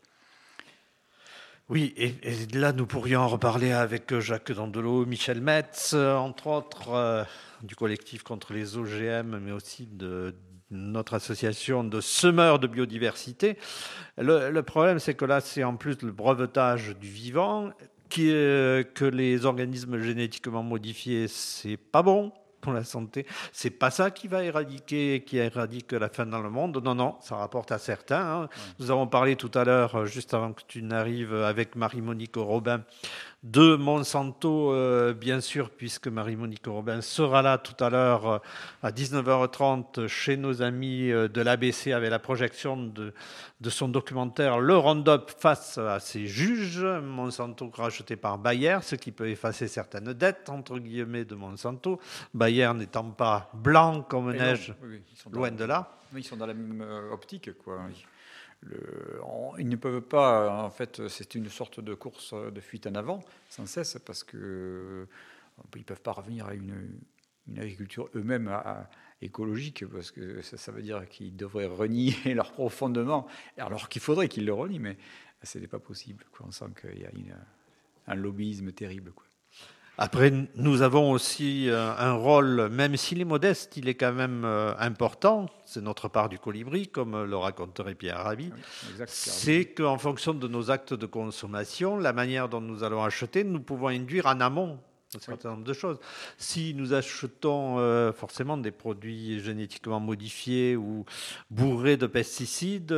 A: Oui, et là nous pourrions en reparler avec Jacques Dandelot, Michel Metz, entre autres du collectif contre les OGM, mais aussi de notre association de semeurs de biodiversité. Le problème, c'est que là, c'est en plus le brevetage du vivant, que les organismes génétiquement modifiés, c'est pas bon pour la santé. C'est pas ça qui éradique la faim dans le monde. Non, ça rapporte à certains. Hein. Ouais. Nous avons parlé tout à l'heure, juste avant que tu n'arrives, avec Marie-Monique Robin, de Monsanto, bien sûr, puisque Marie-Monique Robin sera là tout à l'heure à 19h30 chez nos amis de l'ABC avec la projection de son documentaire Le Roundup face à ses juges. Monsanto racheté par Bayer, ce qui peut effacer certaines dettes, entre guillemets, de Monsanto. Bayer n'étant pas blanc comme neige, loin de là.
E: Ils sont dans la même optique, quoi. Ils ne peuvent pas, en fait, c'est une sorte de course de fuite en avant, sans cesse, parce qu'ils ne peuvent pas revenir à une agriculture eux-mêmes écologique, parce que ça veut dire qu'ils devraient renier leur profondément, alors qu'il faudrait qu'ils le renient, mais ce n'est pas possible, quoi. On sent qu'il y a un lobbyisme terrible, quoi.
A: Après, nous avons aussi un rôle, même s'il est modeste, il est quand même important. C'est notre part du colibri, comme le raconterait Pierre Rabhi. Oui, c'est qu'en fonction de nos actes de consommation, la manière dont nous allons acheter, nous pouvons induire en amont un certain nombre de choses. Si nous achetons forcément des produits génétiquement modifiés ou bourrés de pesticides,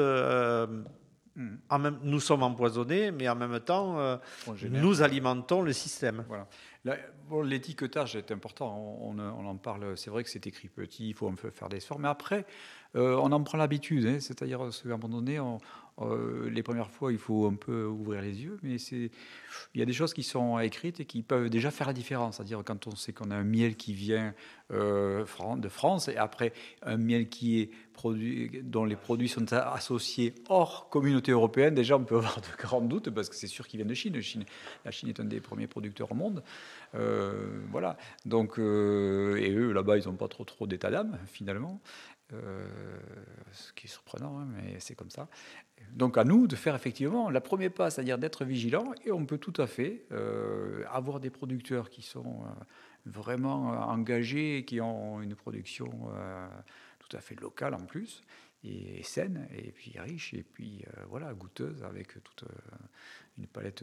A: nous sommes empoisonnés, mais en même temps, nous alimentons le système.
E: Voilà. L'étiquetage est important, on en parle, c'est vrai que c'est écrit petit, il faut un peu faire des efforts, mais après, on en prend l'habitude, hein, c'est-à-dire qu'à un moment donné, les premières fois, il faut un peu ouvrir les yeux, mais il y a des choses qui sont écrites et qui peuvent déjà faire la différence, c'est-à-dire quand on sait qu'on a un miel qui vient de France, et après un miel qui est produit, dont les produits sont associés hors communauté européenne, déjà on peut avoir de grands doutes, parce que c'est sûr qu'ils viennent de Chine. La Chine est un des premiers producteurs au monde. Voilà. Donc, et eux, là-bas, ils n'ont pas trop d'état d'âme, finalement. Ce qui est surprenant, hein, mais c'est comme ça. Donc à nous de faire effectivement la première pas, c'est-à-dire d'être vigilant, et on peut tout à fait avoir des producteurs qui sont vraiment engagés, et qui ont une production tout à fait locale en plus, et saine, et puis riche, et puis voilà, goûteuse, avec toute une palette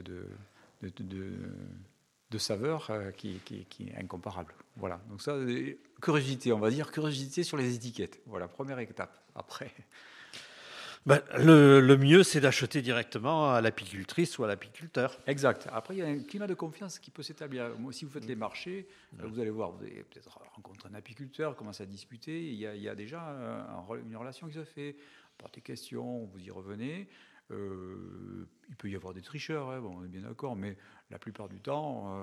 E: de saveurs qui est incomparable. Voilà. Donc ça, curiosité, on va dire, curiosité sur les étiquettes. Voilà, première étape. Après...
A: le mieux, c'est d'acheter directement à l'apicultrice ou à l'apiculteur.
E: Exact. Après, il y a un climat de confiance qui peut s'établir. Si vous faites les marchés, vous allez voir, vous allez peut-être rencontrer un apiculteur, commencer à discuter. Il y a déjà une relation qui se fait. Par des questions, vous y revenez. Il peut y avoir des tricheurs, hein, bon, on est bien d'accord, mais la plupart du temps,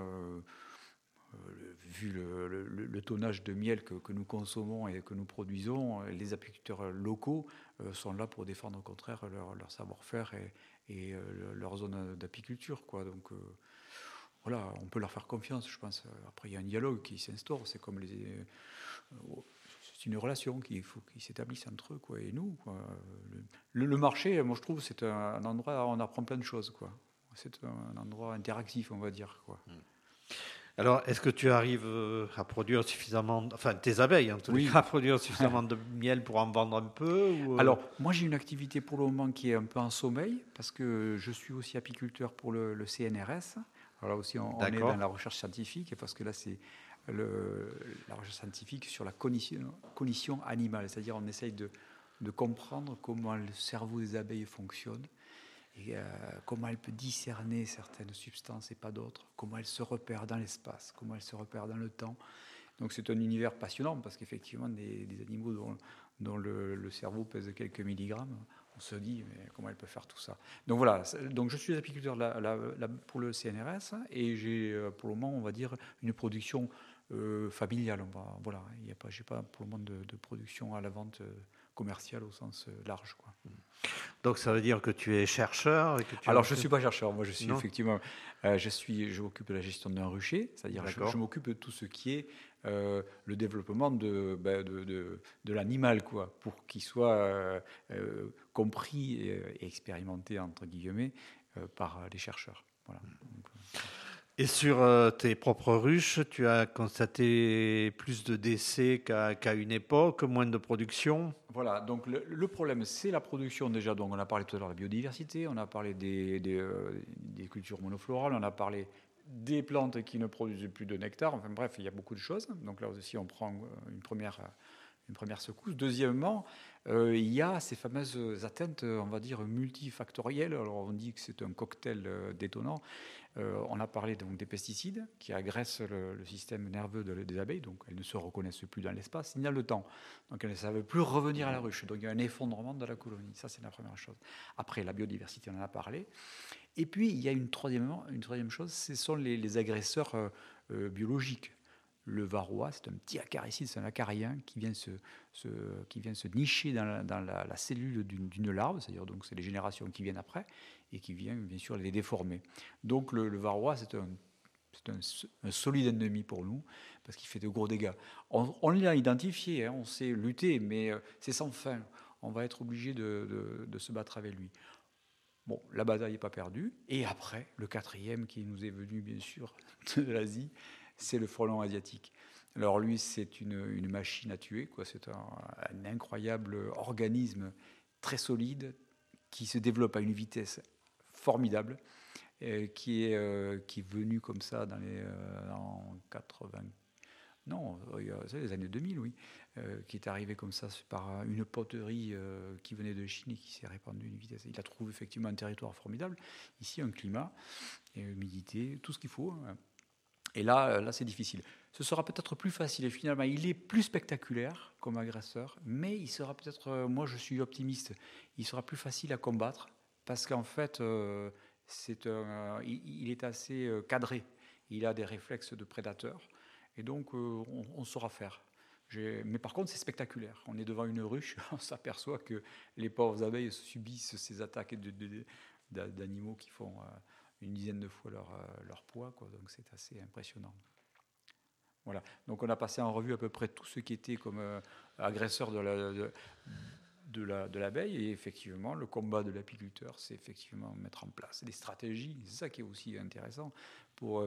E: vu le tonnage de miel que nous consommons et que nous produisons, les apiculteurs locaux sont là pour défendre au contraire leur savoir-faire et leur zone d'apiculture, quoi. Donc voilà, on peut leur faire confiance, je pense. Après, il y a un dialogue qui s'instaure, c'est comme c'est une relation qu'il faut qu'ils s'établissent entre eux, quoi, et nous, quoi. Le marché, moi je trouve, c'est un endroit où on apprend plein de choses, quoi. C'est un endroit interactif, on va dire, quoi.
A: Alors, est-ce que tu arrives à produire suffisamment, enfin tes abeilles en tout
E: Oui.
A: cas, à produire suffisamment de miel pour en vendre un peu ou,
E: Alors, moi, j'ai une activité pour le moment qui est un peu en sommeil, parce que je suis aussi apiculteur pour le CNRS. Alors là aussi, on est
A: D'accord.
E: dans la recherche scientifique, parce que là, c'est la recherche scientifique sur la cognition animale, c'est-à-dire on essaye de comprendre comment le cerveau des abeilles fonctionne, et comment elle peut discerner certaines substances et pas d'autres, comment elle se repère dans l'espace, comment elle se repère dans le temps. Donc c'est un univers passionnant, parce qu'effectivement, des animaux dont le cerveau pèse quelques milligrammes, on se dit, mais comment elle peut faire tout ça? Donc voilà, donc je suis apiculteur pour le CNRS, et j'ai pour le moment, on va dire, une production familiale. Voilà, j'ai pas pour le moment de production à la vente commerciale au sens large, quoi.
A: Donc ça veut dire que tu es chercheur et que tu
E: Alors je ne suis pas chercheur, moi je suis
A: Non.
E: effectivement, je m'occupe de la gestion d'un rucher, c'est-à-dire je m'occupe de tout ce qui est le développement de l'animal, quoi, pour qu'il soit compris et expérimenté, entre guillemets, par les chercheurs. Voilà. Donc,
A: Et sur tes propres ruches, tu as constaté plus de décès qu'à une époque, moins de production?
E: voilà, donc le problème, c'est la production déjà. Donc on a parlé tout à l'heure de la biodiversité, on a parlé des cultures monoflorales, on a parlé des plantes qui ne produisent plus de nectar. Enfin bref, il y a beaucoup de choses. Donc là aussi, on prend une première secousse. Deuxièmement, il y a ces fameuses atteintes, on va dire, multifactorielles. Alors on dit que c'est un cocktail détonnant. On a parlé donc des pesticides qui agressent le système nerveux des abeilles, donc elles ne se reconnaissent plus dans l'espace ni dans le temps. Donc elles ne savent plus revenir à la ruche. Donc il y a un effondrement de la colonie. Ça, c'est la première chose. Après, la biodiversité, on en a parlé. Et puis, il y a une troisième chose, ce sont les agresseurs biologiques. Le varroa, c'est un petit acaricide, c'est un acarien qui vient se nicher dans la cellule d'une larve, c'est-à-dire donc c'est les générations qui viennent après, et qui vient bien sûr les déformer. Donc le varroa, c'est un solide ennemi pour nous, parce qu'il fait de gros dégâts. On l'a identifié, hein, on sait lutter, mais c'est sans fin. On va être obligé de se battre avec lui. Bon, la bataille n'est pas perdue. Et après, le quatrième qui nous est venu, bien sûr, de l'Asie, c'est le frelon asiatique. Alors lui, c'est une machine à tuer, quoi. C'est un incroyable organisme très solide qui se développe à une vitesse formidable, qui est venu comme ça en 80. Non, c'est les années 2000, oui, qui est arrivé comme ça par une poterie qui venait de Chine et qui s'est répandue à une vitesse. Il a trouvé effectivement un territoire formidable, ici un climat, et humidité, tout ce qu'il faut. Hein. Et là, c'est difficile. Ce sera peut-être plus facile, et finalement, il est plus spectaculaire comme agresseur, mais il sera peut-être, moi je suis optimiste, il sera plus facile à combattre, parce qu'en fait, il est assez cadré, il a des réflexes de prédateur, et donc on saura faire. Mais par contre, c'est spectaculaire. On est devant une ruche, on s'aperçoit que les pauvres abeilles subissent ces attaques d'animaux qui font une dizaine de fois leur poids, quoi. Donc c'est assez impressionnant. Voilà. Donc on a passé en revue à peu près tout ce qui était comme agresseur de l'abeille, et effectivement le combat de l'apiculteur, c'est effectivement mettre en place des stratégies. C'est ça qui est aussi intéressant pour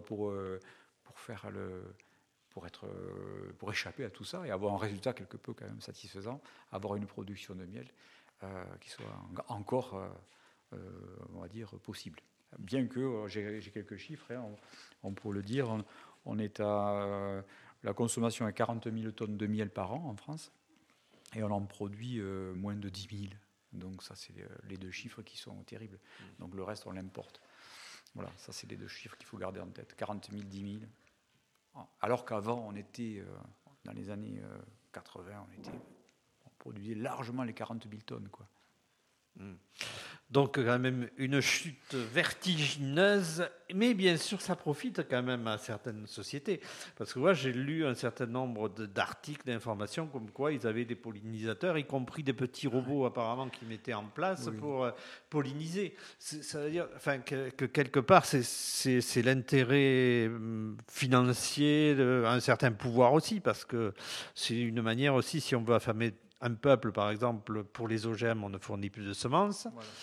E: échapper à tout ça et avoir un résultat quelque peu quand même satisfaisant, avoir une production de miel qui soit encore on va dire possible. Bien que j'ai quelques chiffres, hein, on peut le dire, on est à la consommation est 40 000 tonnes de miel par an en France, et on en produit moins de 10 000. Donc ça, c'est les deux chiffres qui sont terribles. Donc le reste, on l'importe. Voilà, ça, c'est les deux chiffres qu'il faut garder en tête. 40 000, 10 000. Alors qu'avant, on était, dans les années 80, on produisait largement les 40 000 tonnes, quoi.
A: Donc quand même une chute vertigineuse, mais bien sûr ça profite quand même à certaines sociétés. Parce que moi j'ai lu un certain nombre d'articles, d'informations comme quoi ils avaient des pollinisateurs, y compris des petits robots apparemment qu'ils mettaient en place pour polliniser. Ça veut dire enfin, que quelque part c'est l'intérêt financier, un certain pouvoir aussi, parce que c'est une manière aussi, si on veut affamer un peuple, par exemple, pour les OGM, on ne fournit plus de semences.
E: Voilà.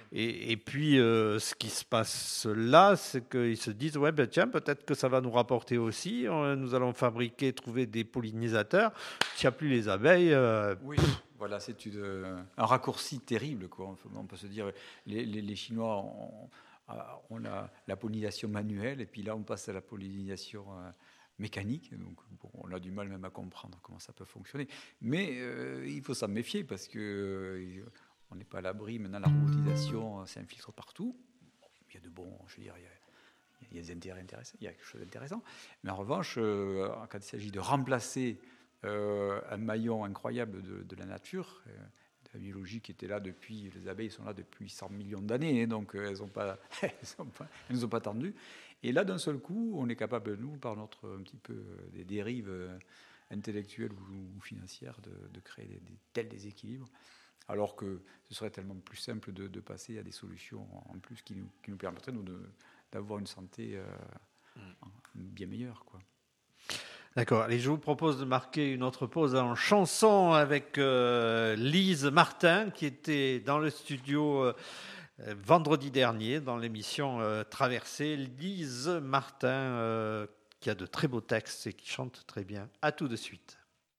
A: Et puis, ce qui se passe là, c'est qu'ils se disent, ouais, ben tiens, peut-être que ça va nous rapporter aussi. Nous allons trouver des pollinisateurs. S'il n'y a plus les abeilles...
E: Oui, voilà, c'est un raccourci terrible, quoi. On peut se dire, les Chinois ont la pollinisation manuelle, et puis là, on passe à la pollinisation mécanique. Donc, bon, on a du mal même à comprendre comment ça peut fonctionner. Mais il faut s'en méfier, parce que... on n'est pas à l'abri. Maintenant, la robotisation s'infiltre partout. Il y a de bons, je veux dire, il y a des intérêts intéressants, il y a quelque chose d'intéressant. Mais en revanche, quand il s'agit de remplacer un maillon incroyable de la nature, de la biologie qui était là depuis, les abeilles sont là depuis 100 millions d'années, hein, donc elles ne nous ont pas attendu. Et là, d'un seul coup, on est capable, nous, par notre un petit peu des dérives intellectuelles ou financières, de créer des tels déséquilibres. Alors que ce serait tellement plus simple de passer à des solutions en plus qui nous permettraient d'avoir une santé bien meilleure, quoi.
A: D'accord. Allez, je vous propose de marquer une autre pause en chanson avec Lise Martin, qui était dans le studio vendredi dernier dans l'émission Traversée. Lise Martin, qui a de très beaux textes et qui chante très bien. À tout de suite.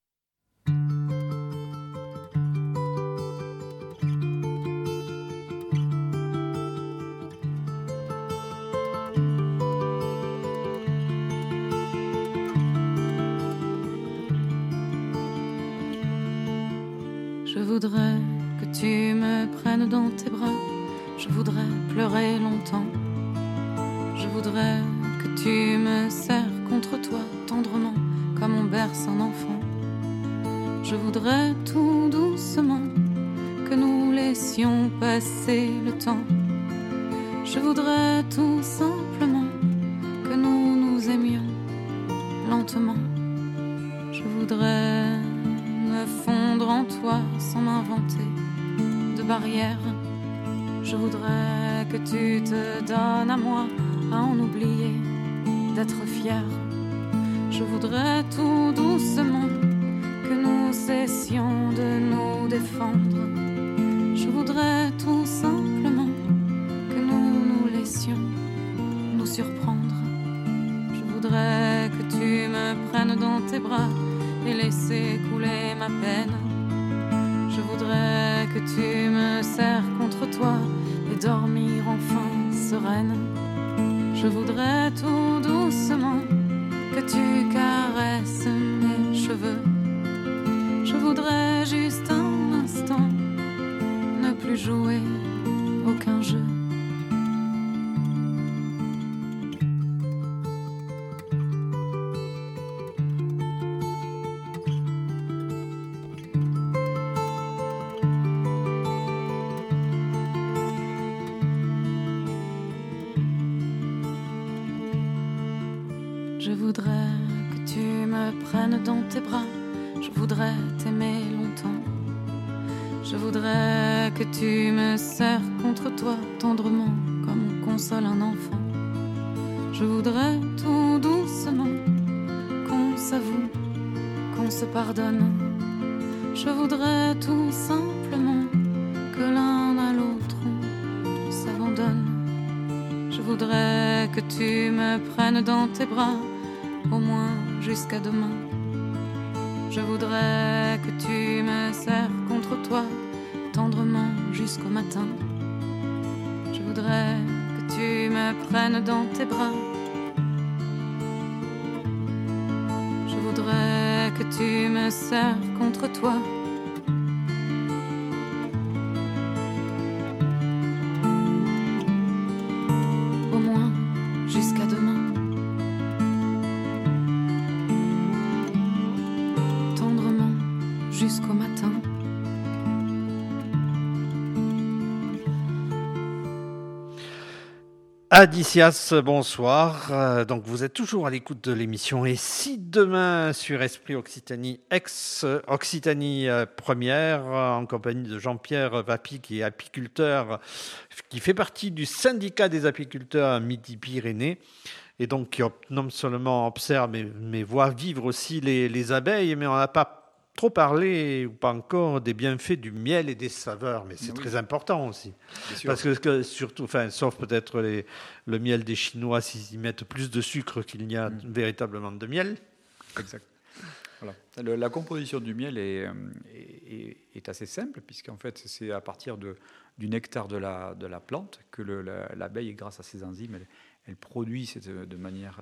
F: Je voudrais que tu me prennes dans tes bras. Je voudrais pleurer longtemps. Je voudrais que tu me serres contre toi tendrement, comme on berce un enfant. Je voudrais tout doucement que nous laissions passer le temps. Je voudrais tout simplement que nous nous aimions lentement. Je voudrais me fondre en toi sans m'inventer de barrières. Je voudrais que tu te donnes à moi, à en oublier d'être fier. Je voudrais tout doucement que nous cessions de nous défendre. Je voudrais tout simplement que nous nous laissions nous surprendre. Je voudrais que tu me prennes dans tes bras et laisser couler ma peine. Je voudrais que tu me serres contre toi et dormir enfin sereine. Je voudrais tout doucement que tu caresses mes cheveux. Je voudrais juste un instant ne plus jouer aucun jeu. Je voudrais que tu me prennes dans tes bras. Je voudrais t'aimer longtemps. Je voudrais que tu me serres contre toi tendrement, comme on console un enfant. Je voudrais tout doucement qu'on s'avoue, qu'on se pardonne. Je voudrais tout simplement que l'un à l'autre on s'abandonne. Je voudrais que tu me prennes dans tes bras, au moins jusqu'à demain. Je voudrais que tu me serres contre toi tendrement jusqu'au matin. Je voudrais que tu me prennes dans tes bras. Je voudrais que tu me serres contre toi. Au moins jusqu'à demain. Jusqu'au matin.
A: Adicias, bonsoir. Donc vous êtes toujours à l'écoute de l'émission. Et si demain sur Esprit Occitanie, ex-Occitanie première, en compagnie de Jean-Pierre Vapy, qui est apiculteur, qui fait partie du syndicat des apiculteurs Midi-Pyrénées, et donc qui non seulement observe mais voit vivre aussi les abeilles, mais on n'a pas trop parlé, ou pas encore, des bienfaits du miel et des saveurs, mais c'est très important aussi. Parce que surtout, sauf peut-être le miel des Chinois, s'ils y mettent plus de sucre qu'il n'y a véritablement de miel.
E: Exact. Voilà. La composition du miel est assez simple, puisqu'en fait, c'est à partir du nectar de la plante que l'abeille, grâce à ses enzymes, elle produit de manière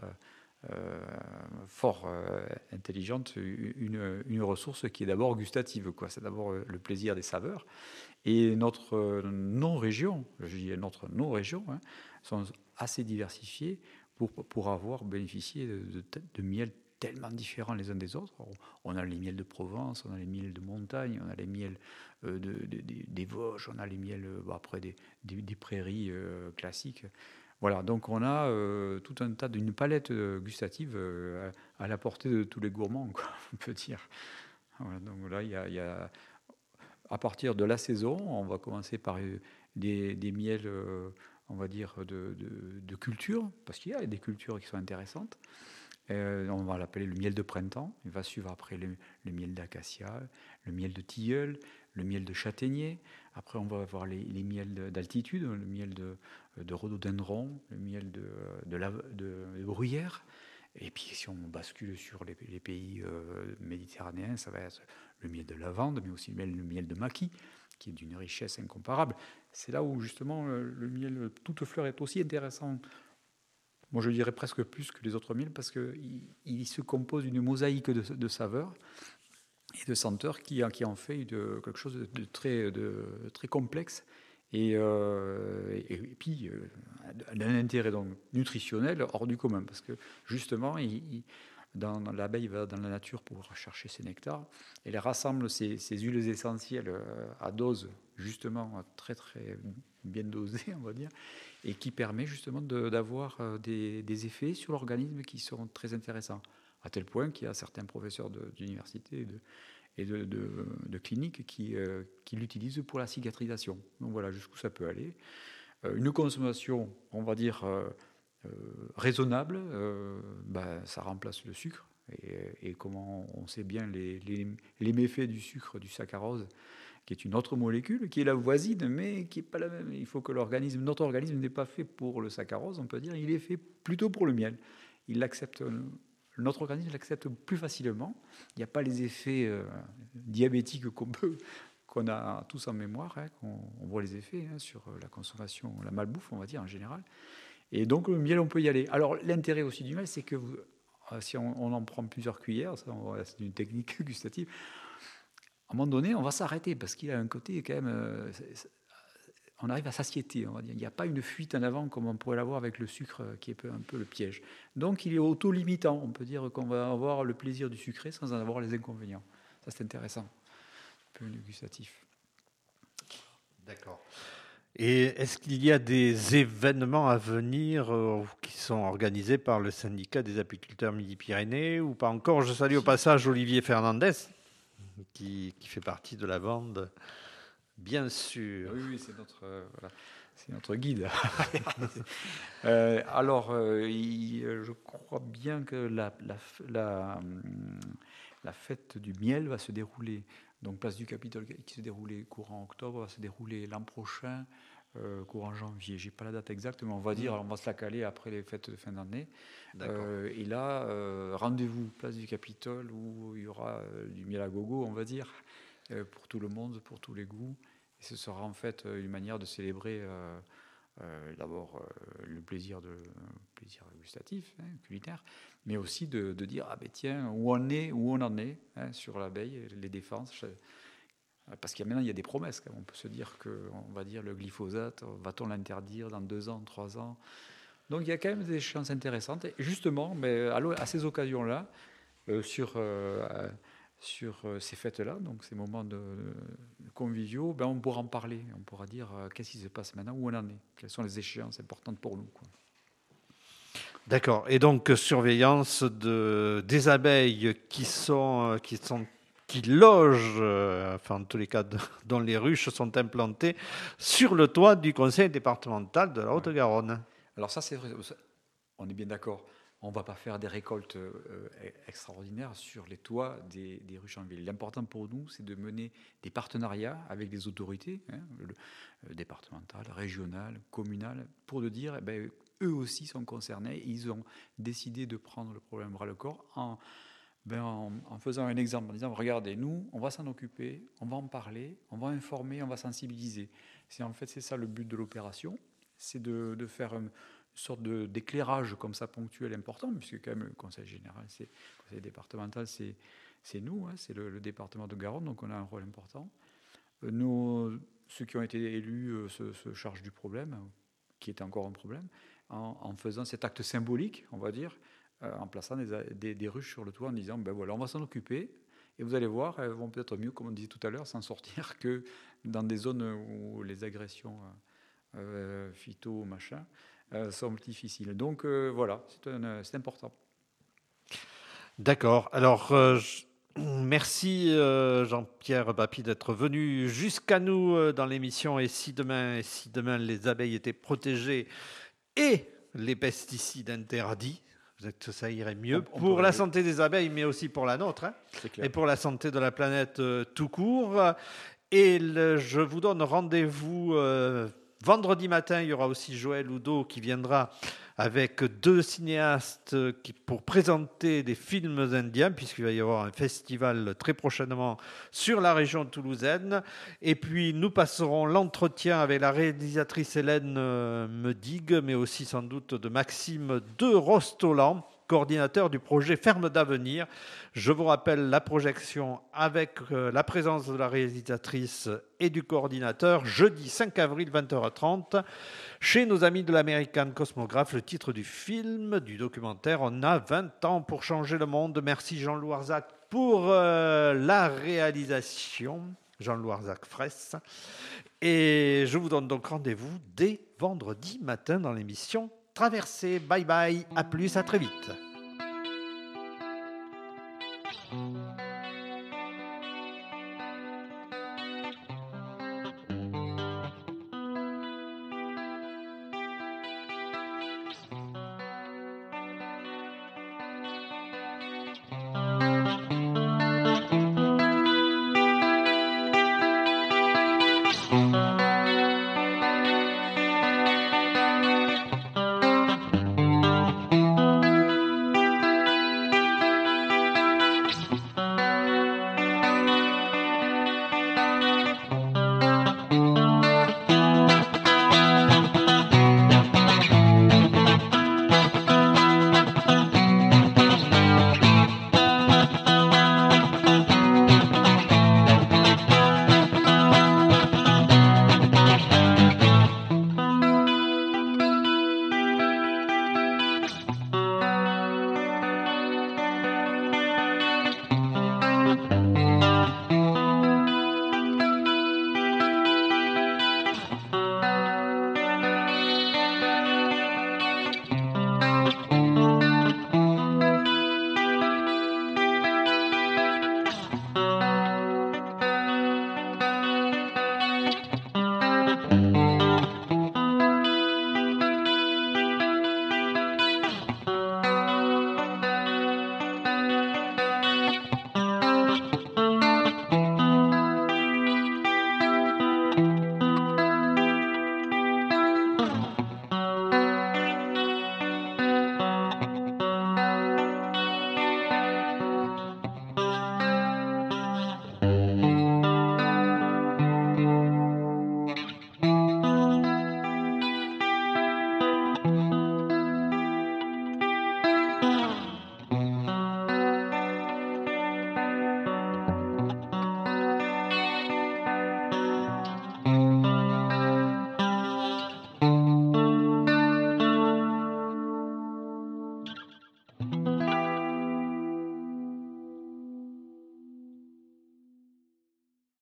E: fort intelligente une ressource qui est d'abord gustative, quoi. C'est d'abord le plaisir des saveurs. Et notre non-région, sont assez diversifiées pour avoir bénéficié de miel tellement différents les uns des autres. On a les miels de Provence, on a les miels de montagne, on a les miels des Vosges, on a les miels après des prairies classiques. Voilà, donc on a tout un tas d'une palette gustative à la portée de tous les gourmands, quoi, on peut dire. Voilà, donc là, il y a à partir de la saison, on va commencer par des miels, on va dire, de culture, parce qu'il y a des cultures qui sont intéressantes. On va l'appeler le miel de printemps. Il va suivre après le miel d'acacia, le miel de tilleul, le miel de châtaignier. Après, on va avoir les miels d'altitude, le miel de rhododendron, le miel de bruyère. Et puis, si on bascule sur les pays méditerranéens, ça va être le miel de lavande, mais aussi le miel de maquis, qui est d'une richesse incomparable. C'est là où, justement, le miel toute fleur est aussi intéressant. Moi, je dirais presque plus que les autres miels, parce qu'il se compose d'une mosaïque de saveurs et de senteurs qui en fait quelque chose de très complexe et puis d'un intérêt donc nutritionnel hors du commun, parce que justement, l'abeille va dans la nature pour chercher ses nectars, et elle rassemble ces huiles essentielles à dose justement très très bien dosée, on va dire, et qui permet justement d'avoir des effets sur l'organisme qui sont très intéressants, à tel point qu'il y a certains professeurs d'université et de clinique qui l'utilisent pour la cicatrisation. Donc voilà jusqu'où ça peut aller. Une consommation, on va dire, raisonnable, ça remplace le sucre. Et comment on sait bien les méfaits du sucre, du saccharose, qui est une autre molécule, qui est la voisine, mais qui n'est pas la même. Il faut que notre organisme n'est pas fait pour le saccharose, on peut dire, il est fait plutôt pour le miel. Notre organisme l'accepte plus facilement. Il n'y a pas les effets diabétiques qu'on a tous en mémoire, hein, on voit les effets sur la consommation, la malbouffe, on va dire, en général. Et donc, le miel, on peut y aller. Alors, l'intérêt aussi du miel, c'est que si on en prend plusieurs cuillères, c'est une technique gustative, à un moment donné, on va s'arrêter, parce qu'il a un côté quand même... on arrive à satiété, on va dire. Il n'y a pas une fuite en avant comme on pourrait l'avoir avec le sucre, qui est un peu le piège. Donc, il est auto-limitant. On peut dire qu'on va avoir le plaisir du sucré sans en avoir les inconvénients. Ça, c'est intéressant. Un peu gustatif.
A: D'accord. Et est-ce qu'il y a des événements à venir qui sont organisés par le syndicat des apiculteurs Midi-Pyrénées ou pas encore? Je salue au passage Olivier Fernandez, qui fait partie de la bande, bien sûr.
E: Oui, c'est notre guide. Alors, je crois bien que la fête du miel va se dérouler, donc place du Capitole qui se déroulait courant octobre, va se dérouler l'an prochain, courant janvier. J'ai pas la date exacte, mais on va se la caler après les fêtes de fin d'année. Et là, rendez-vous place du Capitole où il y aura du miel à gogo, on va dire, pour tout le monde, pour tous les goûts. Et ce sera en fait une manière de célébrer d'abord le plaisir gustatif, culinaire, mais aussi de dire tiens, où on en est sur l'abeille, les défenses. Parce qu'il y a des promesses. On peut se dire qu'on va dire le glyphosate, va-t-on l'interdire dans 2 ans, 3 ans? Donc il y a quand même des échéances intéressantes. Et justement, à ces occasions-là, sur ces fêtes-là, donc ces moments de conviviaux, on pourra en parler. On pourra dire qu'est-ce qui se passe maintenant, où on en est, quelles sont les échéances importantes pour nous, quoi.
A: D'accord. Et donc surveillance des abeilles qui logent, en tous les cas, dont les ruches sont implantées sur le toit du conseil départemental de la Haute-Garonne.
E: Alors ça, c'est vrai. On est bien d'accord. on ne va pas faire des récoltes extraordinaires sur les toits des ruches en ville. L'important pour nous, c'est de mener des partenariats avec les autorités, départementales, régionales, communales, pour de dire, eux aussi sont concernés. Ils ont décidé de prendre le problème bras le corps en faisant un exemple, en disant, regardez, nous, on va s'en occuper, on va en parler, on va informer, on va sensibiliser. C'est ça le but de l'opération, c'est de faire une sorte d'éclairage comme ça ponctuel important, puisque quand même le conseil général, le conseil départemental, c'est nous, c'est le département de Garonne, donc on a un rôle important. Ceux qui ont été élus se chargent du problème, qui est encore un problème, en faisant cet acte symbolique, on va dire, en plaçant des ruches sur le toit en disant on va s'en occuper et vous allez voir, elles vont peut-être mieux, comme on disait tout à l'heure, s'en sortir que dans des zones où les agressions phyto machin sont difficiles. Donc voilà, c'est important.
A: D'accord. Alors merci Jean-Pierre Papy d'être venu jusqu'à nous dans l'émission. Et si demain les abeilles étaient protégées et les pesticides interdits, ça irait mieux pour la santé des abeilles, mais aussi pour la nôtre, et pour la santé de la planète tout court. Et je vous donne rendez-vous vendredi matin. Il y aura aussi Joël Oudot qui viendra avec 2 cinéastes pour présenter des films indiens, puisqu'il va y avoir un festival très prochainement sur la région toulousaine. Et puis nous passerons l'entretien avec la réalisatrice Hélène Medig, mais aussi sans doute de Maxime de Rostolan, coordinateur du projet Ferme d'Avenir. Je vous rappelle la projection avec la présence de la réalisatrice et du coordinateur, jeudi 5 avril, 20h30, chez nos amis de l'American Cosmographe. Le titre du film, du documentaire, On a 20 ans pour changer le monde. Merci Jean-Loup Arzac pour la réalisation, Jean-Loup Arzac Fraisse. Et je vous donne donc rendez-vous dès vendredi matin dans l'émission Traversée. Bye bye, à plus, à très vite.